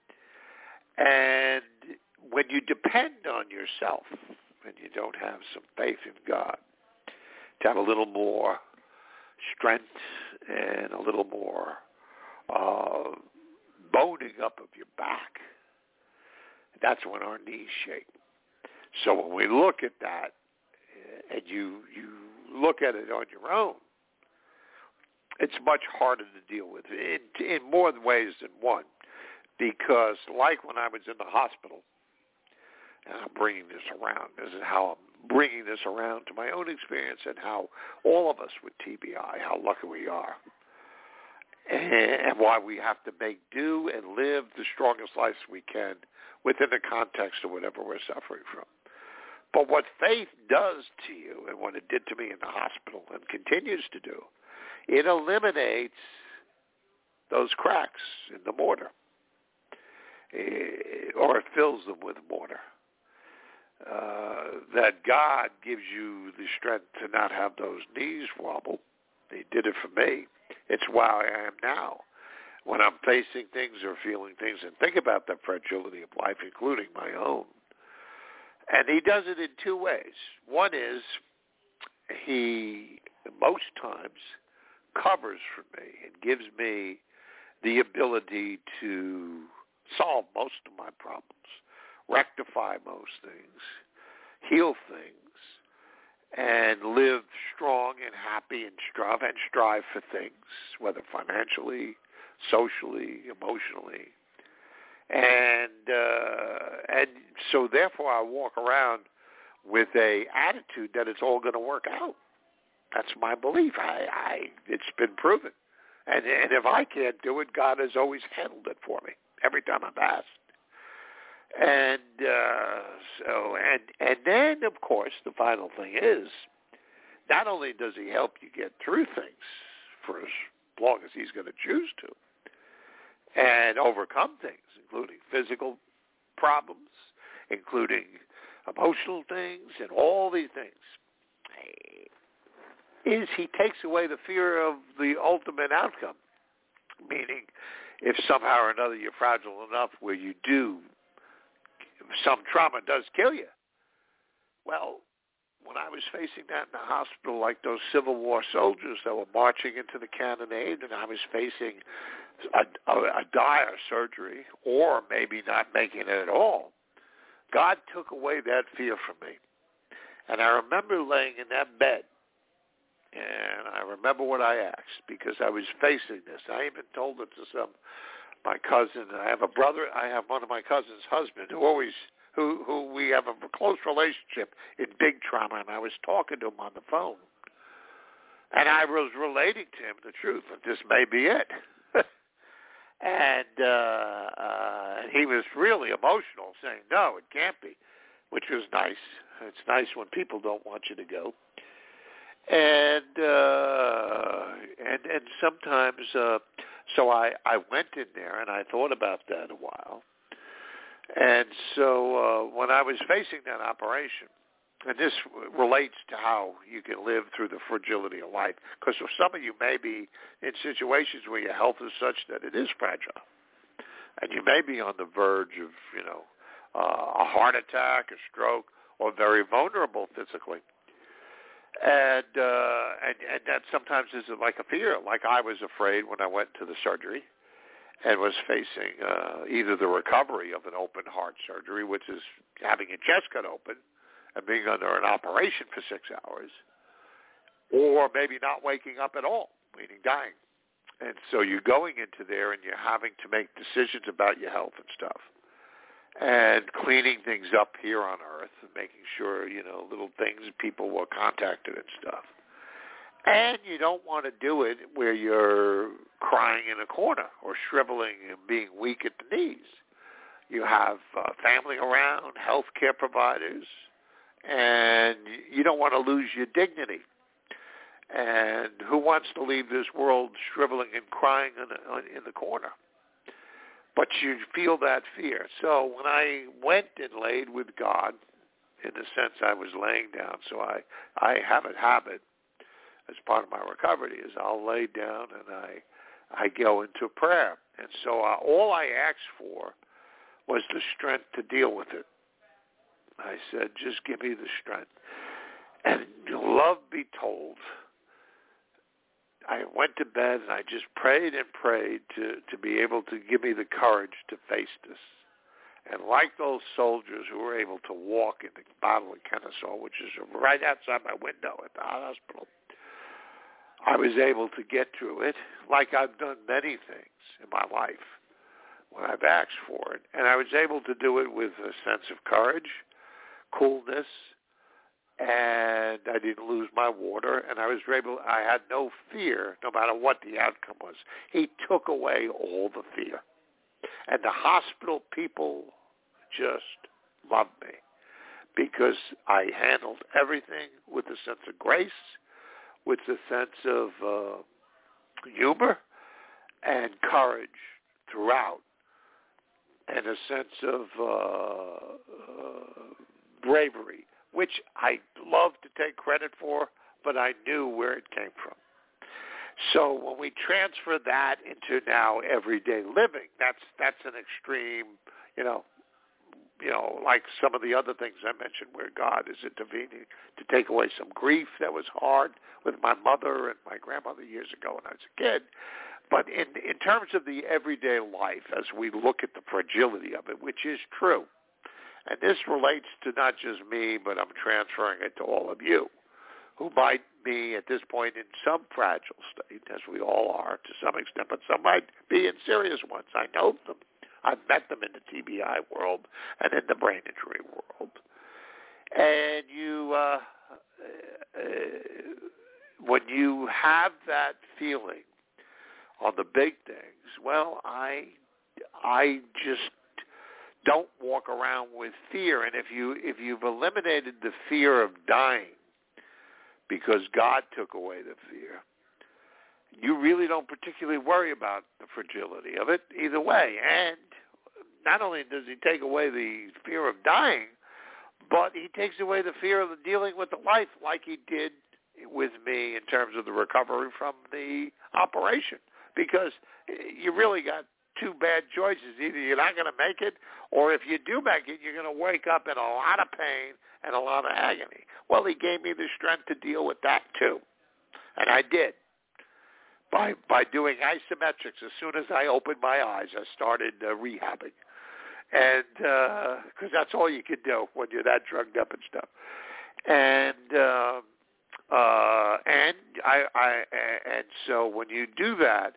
And when you depend on yourself and you don't have some faith in God, to have a little more strength and a little more uh, boning up of your back, that's when our knees shake. So when we look at that, and you you look at it on your own, it's much harder to deal with in, in more ways than one. Because like when I was in the hospital, and I'm bringing this around, this is how I'm bringing this around to my own experience and how all of us with T B I, how lucky we are, and why we have to make do and live the strongest lives we can within the context of whatever we're suffering from. But what faith does to you, and what it did to me in the hospital and continues to do, it eliminates those cracks in the mortar. Or it fills them with mortar. Uh, that God gives you the strength to not have those knees wobble. He did it for me. It's why I am now. When I'm facing things or feeling things and think about the fragility of life, including my own. And he does it in two ways. One is he, most times, covers for me and gives me the ability to solve most of my problems, rectify most things, heal things, and live strong and happy and strive and strive for things, whether financially, socially, emotionally. And uh, and so therefore I walk around with a attitude that it's all going to work out. That's my belief. I, I it's been proven. And, and if I can't do it, God has always handled it for me every time I've asked. And uh, so, and and then, of course, the final thing is, not only does he help you get through things for as long as he's going to choose to, and overcome things, including physical problems, including emotional things, and all these things, is he takes away the fear of the ultimate outcome. meaning if somehow or another you're fragile enough where you do, some trauma does kill you. Well, when I was facing that in the hospital, like those Civil War soldiers that were marching into the cannonade, and I was facing a, a, a dire surgery or maybe not making it at all, God took away that fear from me. And I remember laying in that bed, and I remember what I asked because I was facing this. I even told it to some my cousin. I have a brother. I have one of my cousin's husband who always who who we have a close relationship in big trauma, and I was talking to him on the phone, and I was relating to him the truth that this may be it. and uh, uh, he was really emotional, saying, "No, it can't be," which was nice. It's nice when people don't want you to go. And uh, and and sometimes, uh, so I, I went in there and I thought about that a while. And so uh, when I was facing that operation, and this relates to how you can live through the fragility of life, because for some of you may be in situations where your health is such that it is fragile, and you may be on the verge of, you know, uh, a heart attack, a stroke, or very vulnerable physically. And, uh, and and that sometimes is like a fear, like I was afraid when I went to the surgery and was facing uh, either the recovery of an open heart surgery, which is having your chest cut open and being under an operation for six hours, or maybe not waking up at all, meaning dying. And so you're going into there and you're having to make decisions about your health and stuff, and cleaning things up here on Earth and making sure, you know, little things, people were contacted and stuff. And you don't want to do it where you're crying in a corner or shriveling and being weak at the knees. You have uh, family around, health care providers, and you don't want to lose your dignity. And who wants to leave this world shriveling and crying in the, in the corner? But you feel that fear. So when I went and laid with God, in the sense I was laying down, so I, I have a habit as part of my recovery is I'll lay down and I I go into prayer. And so uh, all I asked for was the strength to deal with it. I said, just give me the strength. And love be told, I went to bed and I just prayed and prayed to, to be able to give me the courage to face this. And like those soldiers who were able to walk in the Battle of Kennesaw, which is right outside my window at the hospital, I was able to get through it like I've done many things in my life when I've asked for it. And I was able to do it with a sense of courage, coolness, and I didn't lose my water, and I was able, I had no fear no matter what the outcome was. He took away all the fear. And the hospital people just loved me because I handled everything with a sense of grace, with a sense of uh, humor and courage throughout, and a sense of uh, uh, bravery, which I love to take credit for, but I knew where it came from. So when we transfer that into now everyday living, that's that's an extreme, you know, you know, like some of the other things I mentioned where God is intervening to take away some grief that was hard with my mother and my grandmother years ago when I was a kid. But in in terms of the everyday life, as we look at the fragility of it, which is true, and this relates to not just me, but I'm transferring it to all of you, who might be at this point in some fragile state, as we all are to some extent, but some might be in serious ones. I know them. I've met them in the T B I world and in the brain injury world. And you, uh, uh, when you have that feeling on the big things, well, I, I just don't walk around with fear. And if you, if you've eliminated the fear of dying because God took away the fear, you really don't particularly worry about the fragility of it either way. And not only does he take away the fear of dying, but he takes away the fear of dealing with the life like he did with me in terms of the recovery from the operation. because you really got two bad choices. Either you're not going to make it, or if you do make it, you're going to wake up in a lot of pain and a lot of agony. Well, he gave me the strength to deal with that too, and I did. By by doing isometrics, as soon as I opened my eyes, I started uh, rehabbing, and because uh, that's all you can do when you're that drugged up and stuff. And uh, uh, and I, I and so when you do that,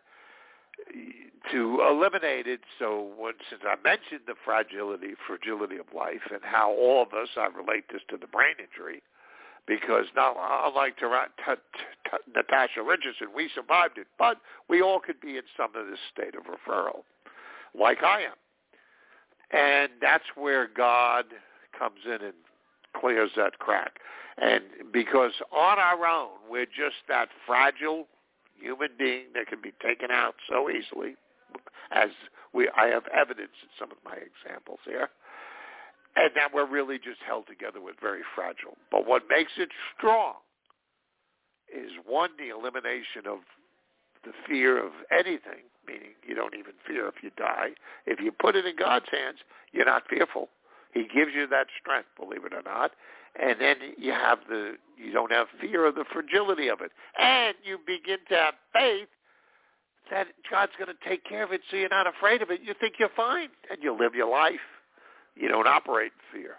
to eliminate it. So when, since I mentioned the fragility, fragility of life, and how all of us, I relate this to the brain injury. Because not unlike t- t- t- Natasha Richardson, we survived it, but we all could be in some of this state of referral, like I am. And that's where God comes in and clears that crack. And because on our own, we're just that fragile human being that can be taken out so easily, as we I have evidence in some of my examples here. And that we're really just held together with very fragile. But what makes it strong is, one, the elimination of the fear of anything, meaning you don't even fear if you die. If you put it in God's hands, you're not fearful. He gives you that strength, believe it or not. And then you have the, you don't have fear of the fragility of it. And you begin to have faith that God's going to take care of it, so you're not afraid of it. You think you're fine, and you live your life. You don't operate in fear.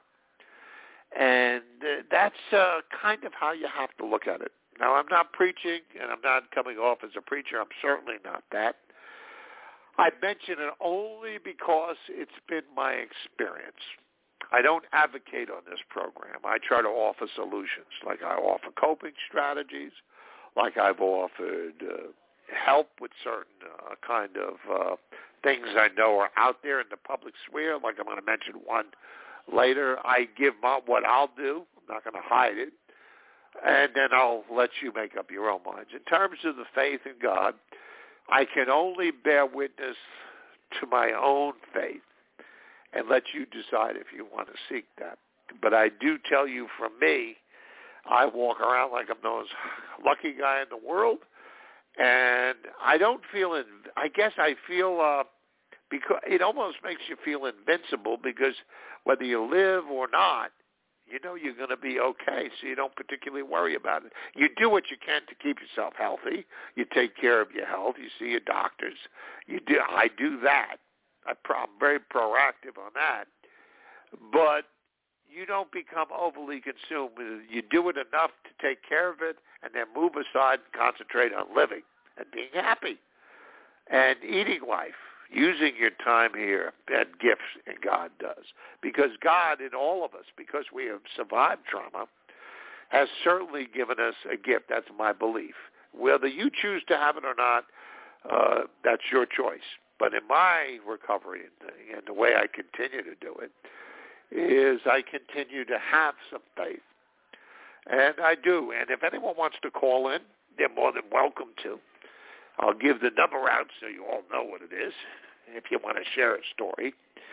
And uh, that's uh, kind of how you have to look at it. Now, I'm not preaching, and I'm not coming off as a preacher. I'm certainly not that. I mention it only because it's been my experience. I don't advocate on this program. I try to offer solutions, like I offer coping strategies, like I've offered uh, help with certain uh, kind of uh, things I know are out there in the public sphere, like I'm going to mention one later. I give my, what I'll do. I'm not going to hide it. And then I'll let you make up your own minds. In terms of the faith in God, I can only bear witness to my own faith and let you decide if you want to seek that. But I do tell you, from me, I walk around like I'm the most lucky guy in the world, and I don't feel, in, I guess I feel, uh, because it almost makes you feel invincible, because whether you live or not, you know you're going to be okay, so you don't particularly worry about it. You do what you can to keep yourself healthy. You take care of your health. You see your doctors. You do. I do that. I pro- I'm very proactive on that. But you don't become overly consumed. You do it enough to take care of it, and then move aside and concentrate on living and being happy and eating life, using your time here and gifts, and God does. Because God in all of us, because we have survived trauma, has certainly given us a gift. That's my belief. Whether you choose to have it or not, uh, that's your choice. But in my recovery and, and the way I continue to do it is I continue to have some faith. And I do. And if anyone wants to call in, they're more than welcome to. I'll give the number out so you all know what it is, if you want to share a story,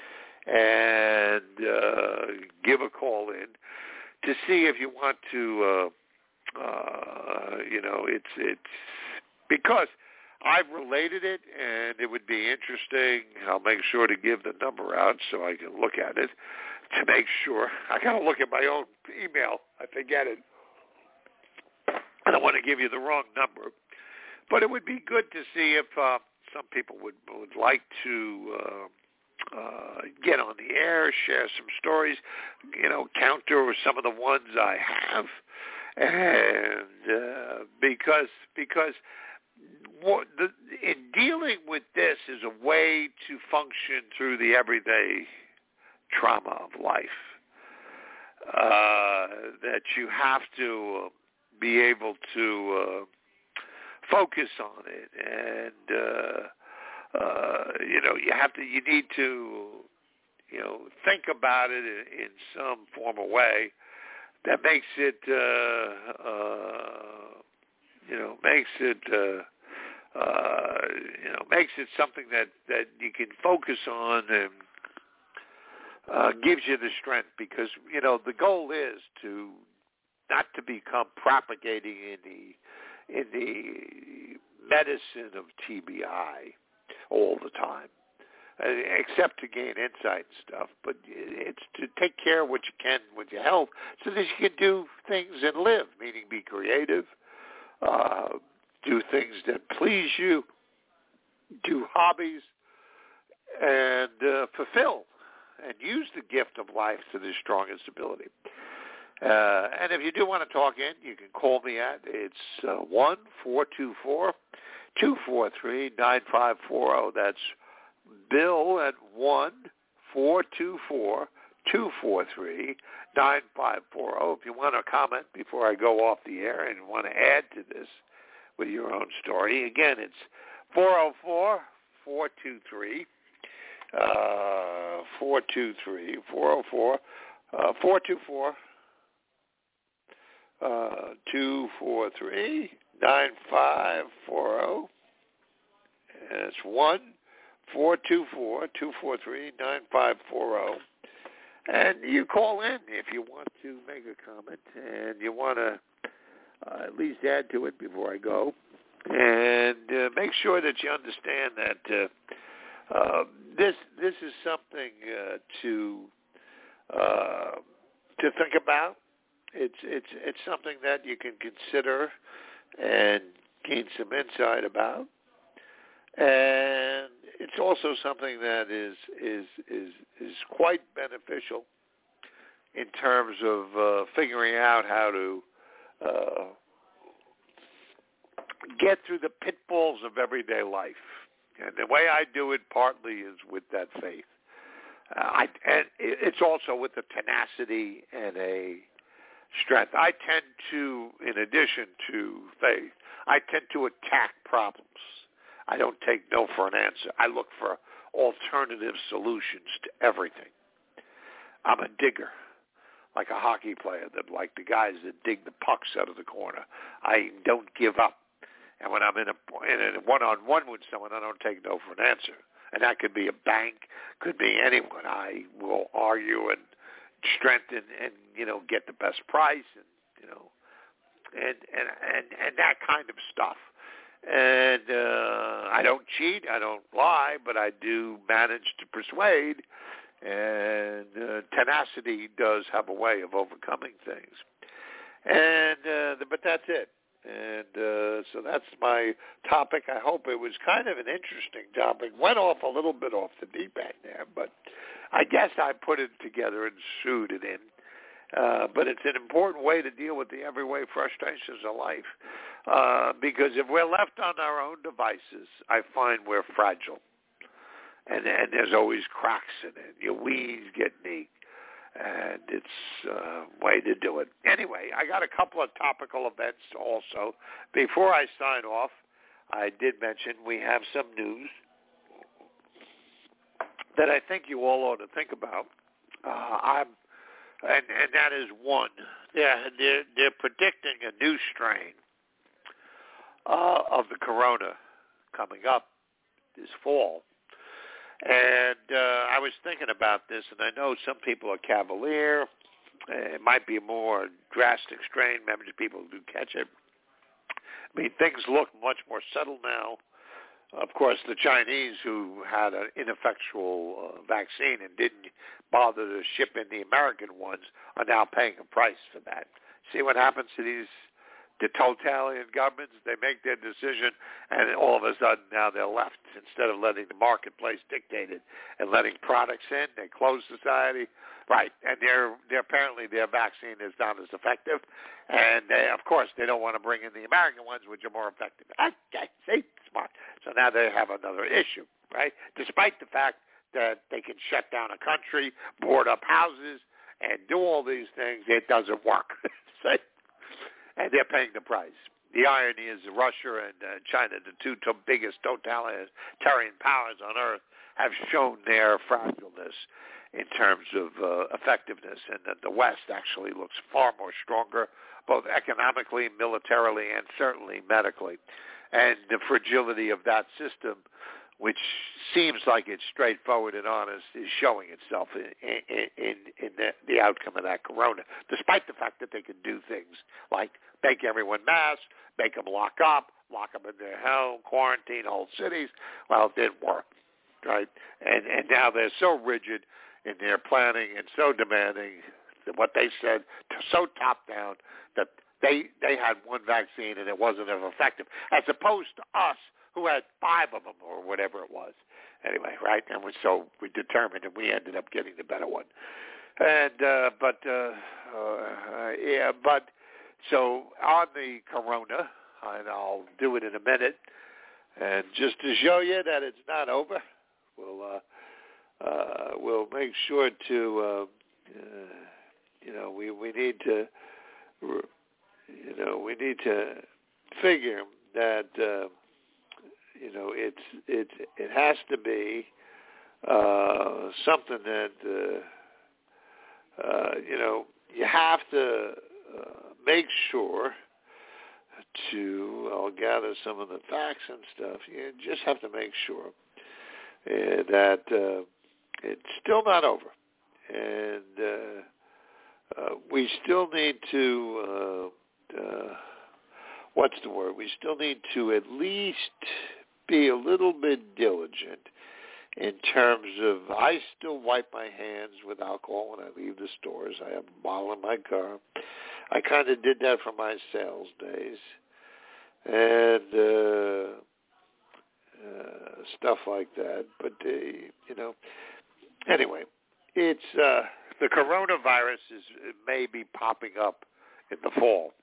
and uh, give a call in to see if you want to, uh, uh, you know, it's it's because I've related it, and it would be interesting. I'll make sure to give the number out so I can look at it to make sure. I got to look at my own email. I forget it. I don't want to give you the wrong number. But it would be good to see if uh, some people would would like to uh, uh, get on the air, share some stories, you know, counter some of the ones I have, and uh, because because what the, in dealing with this is a way to function through the everyday trauma of life, uh, that you have to be able to uh, focus on it, and uh, uh, you know, you have to, you need to, you know, think about it in, in some form or way that makes it, uh, uh, you know, makes it, uh, uh, you know, makes it something that, that you can focus on and uh, gives you the strength, because, you know, the goal is to not to become propagating in the in the medicine of T B I all the time, uh, except to gain insight and stuff. But it's to take care of what you can with your health so that you can do things and live, meaning be creative, uh, do things that please you, do hobbies, and uh, fulfill and use the gift of life to the strongest ability. Uh, and if you do want to talk in, you can call me at, it's uh, one four two four, two four three, nine five four zero. That's Bill at one four two four, two four three, nine five four zero. If you want to comment before I go off the air and want to add to this with your own story, again, it's four oh four, four two three, uh, four two three, four oh four, uh, four two four, uh, two four three, nine five four zero. And it's one four two four, two four three, nine five four zero. And you call in if you want to make a comment and you want to uh, at least add to it before I go. And uh, make sure that you understand that uh, uh, this this is something uh, to uh, to think about. It's it's it's something that you can consider and gain some insight about, and it's also something that is is is is quite beneficial in terms of uh, figuring out how to Uh, get through the pitfalls of everyday life. And the way I do it partly is with that faith. Uh, I, and it's also with the tenacity and a strength. I tend to, in addition to faith, I tend to attack problems. I don't take no for an answer. I look for alternative solutions to everything. I'm a digger, like a hockey player, that like the guys that dig the pucks out of the corner. I don't give up. And when I'm in a, in a one-on-one with someone, I don't take no for an answer. And that could be a bank, could be anyone. I will argue and strengthen and, you know, get the best price and, you know, and and, and, and that kind of stuff. And uh, I don't cheat, I don't lie, but I do manage to persuade. And uh, tenacity does have a way of overcoming things. And uh, but that's it. And uh, so that's my topic. I hope it was kind of an interesting topic. Went off a little bit off the deep end there, but I guess I put it together and sewed it in. Uh, but it's an important way to deal with the everyday frustrations of life. Uh, because if we're left on our own devices, I find we're fragile. And, and there's always cracks in it. Your weeds get leaked. And it's a way to do it. Anyway, I got a couple of topical events also. Before I sign off, I did mention we have some news that I think you all ought to think about. Uh, I'm, and, and that is one. They're, they're, they're predicting a new strain uh, of the corona coming up this fall. And uh, I was thinking about this, and I know some people are cavalier. It might be a more drastic strain. Maybe people do catch it. I mean, things look much more subtle now. Of course, the Chinese, who had an ineffectual uh, vaccine and didn't bother to ship in the American ones, are now paying a price for that. See what happens to these the totalitarian governments? They make their decision, and all of a sudden now they're left. Instead of letting the marketplace dictate it and letting products in, they close society. Right, and they're, they're apparently their vaccine is not as effective, and they, of course they don't want to bring in the American ones, which are more effective. Okay, see, smart. So now they have another issue, right? Despite the fact that they can shut down a country, board up houses, and do all these things, it doesn't work. See? And they're paying the price. The irony is Russia and uh, China, the two to biggest totalitarian powers on earth, have shown their fragileness in terms of uh, effectiveness, and that the West actually looks far more stronger, both economically, militarily, and certainly medically. And the fragility of that system, which seems like it's straightforward and honest, is showing itself in, in, in, in the, the outcome of that corona, despite the fact that they can do things like make everyone mask, make them lock up, lock them in their home, quarantine whole cities. Well, it didn't work, right? And and now they're so rigid in their planning and so demanding that what they said, so top down, that they they had one vaccine and it wasn't as effective, as opposed to us who had five of them or whatever it was. Anyway, right? And we, so we determined, and we ended up getting the better one. And uh, but uh, uh, yeah, but so on the corona, and I'll do it in a minute. And just to show you that it's not over, we'll uh, uh, we'll make sure to uh, uh, you know we we need to you know we need to figure that. Uh, You know, it's it it has to be uh, something that uh, uh, you know you have to uh, make sure to. I'll gather some of the facts and stuff. You just have to make sure uh, that uh, it's still not over, and uh, uh, we still need to. Uh, uh, what's the word? We still need to at least be a little bit diligent in terms of, I still wipe my hands with alcohol when I leave the stores. I have a bottle in my car. I kind of did that for my sales days. And uh, uh, stuff like that. But, uh, you know, anyway, it's uh, the coronavirus is it may be popping up in the fall.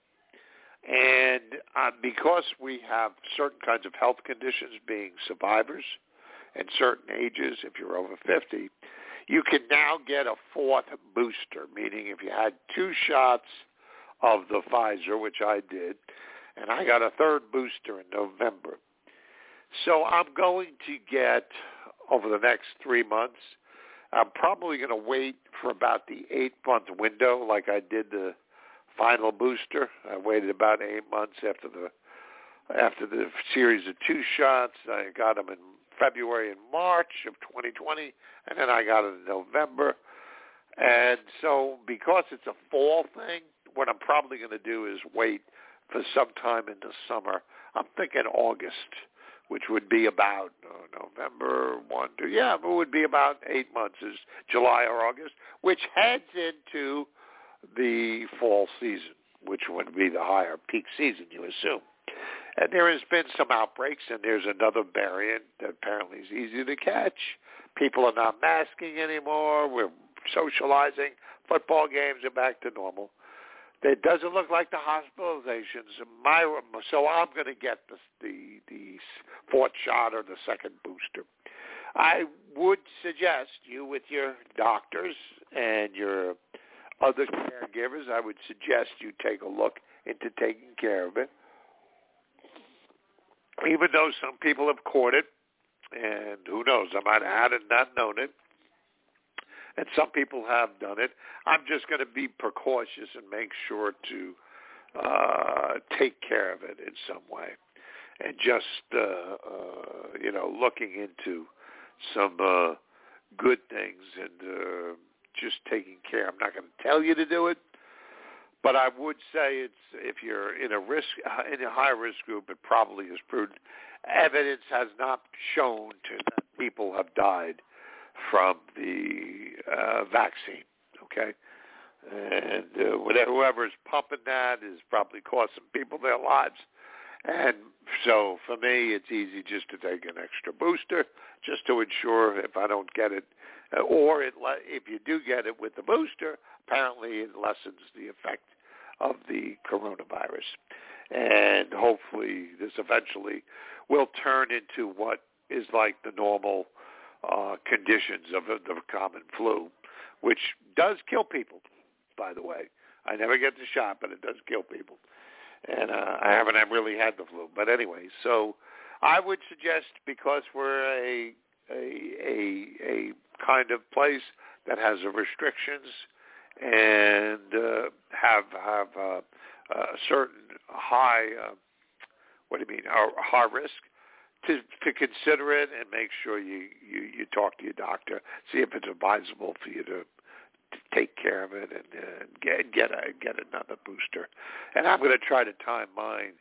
And uh, because we have certain kinds of health conditions, being survivors and certain ages, if you're over fifty, you can now get a fourth booster, meaning if you had two shots of the Pfizer, which I did, and I got a third booster in November. So I'm going to get, over the next three months, I'm probably going to wait for about the eight-month window like I did the final booster. I waited about eight months after the after the series of two shots. I got them in February and March of twenty twenty, and then I got it in November. And so because it's a fall thing, what I'm probably going to do is wait for some time in the summer. I'm thinking August, which would be about uh, November, one, two, yeah, it would be about eight months, is July or August, which heads into the fall season, which would be the higher peak season, you assume. And there has been some outbreaks, and there's another variant that apparently is easy to catch. People are not masking anymore. We're socializing. Football games are back to normal. It doesn't look like the hospitalizations. My, so I'm going to get the, the, the fourth shot or the second booster. I would suggest you, with your doctors and your other caregivers, I would suggest you take a look into taking care of it. Even though some people have caught it, and who knows, I might have had it and not known it, and some people have done it, I'm just going to be precautious and make sure to uh, take care of it in some way. And just, uh, uh, you know, looking into some uh, good things and uh, just taking care. I'm not going to tell you to do it, but I would say it's if you're in a risk in a high risk group, it probably is prudent. Evidence has not shown to that people have died from the uh, vaccine. Okay, and uh, whatever, whoever's pumping that is probably costing people their lives. And so for me, it's easy just to take an extra booster just to ensure if I don't get it. Or it, if you do get it with the booster, apparently it lessens the effect of the coronavirus. And hopefully this eventually will turn into what is like the normal uh, conditions of the common flu, which does kill people, by the way. I never get the shot, but it does kill people. And uh, I haven't really had the flu. But anyway, so I would suggest, because we're a a a, a kind of place that has restrictions and uh, have have uh, a certain high uh, what do you mean high risk, to to consider it and make sure you, you, you talk to your doctor, see if it's advisable for you to, to take care of it and uh, get get a, get another booster. And I'm going to try to time mine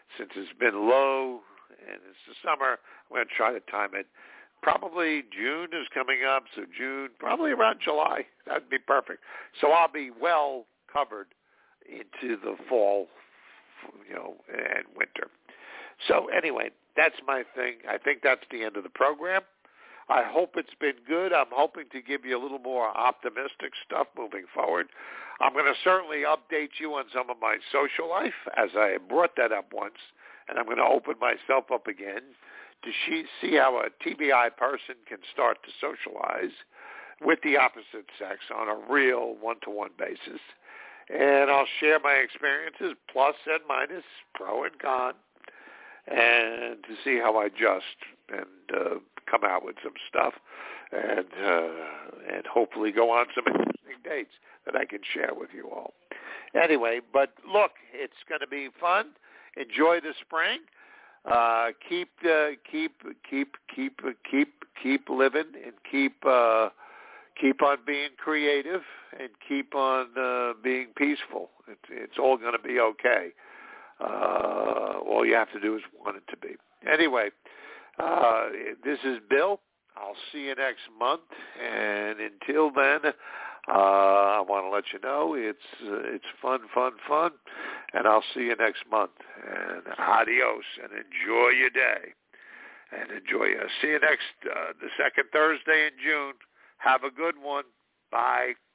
since it's been low and it's the summer, I'm going to try to time it. Probably June is coming up, so June, probably around July. That would be perfect. So I'll be well covered into the fall, you know, and winter. So anyway, that's my thing. I think that's the end of the program. I hope it's been good. I'm hoping to give you a little more optimistic stuff moving forward. I'm going to certainly update you on some of my social life, as I brought that up once, and I'm going to open myself up again to see how a T B I person can start to socialize with the opposite sex on a real one-to-one basis. And I'll share my experiences, plus and minus, pro and con, and to see how I adjust and uh, come out with some stuff and uh, and hopefully go on some interesting dates that I can share with you all. Anyway, but look, it's going to be fun. Enjoy the spring. Uh, keep, uh, keep, keep, keep, keep, keep living, and keep, uh, keep on being creative, and keep on uh, being peaceful. It's, it's all going to be okay. Uh, all you have to do is want it to be. Anyway, uh, this is Bill. I'll see you next month, and until then, uh, I want to let you know it's uh, it's fun, fun, fun, and I'll see you next month. And adios, and enjoy your day, and enjoy you. See you next uh, the second Thursday in June. Have a good one. Bye.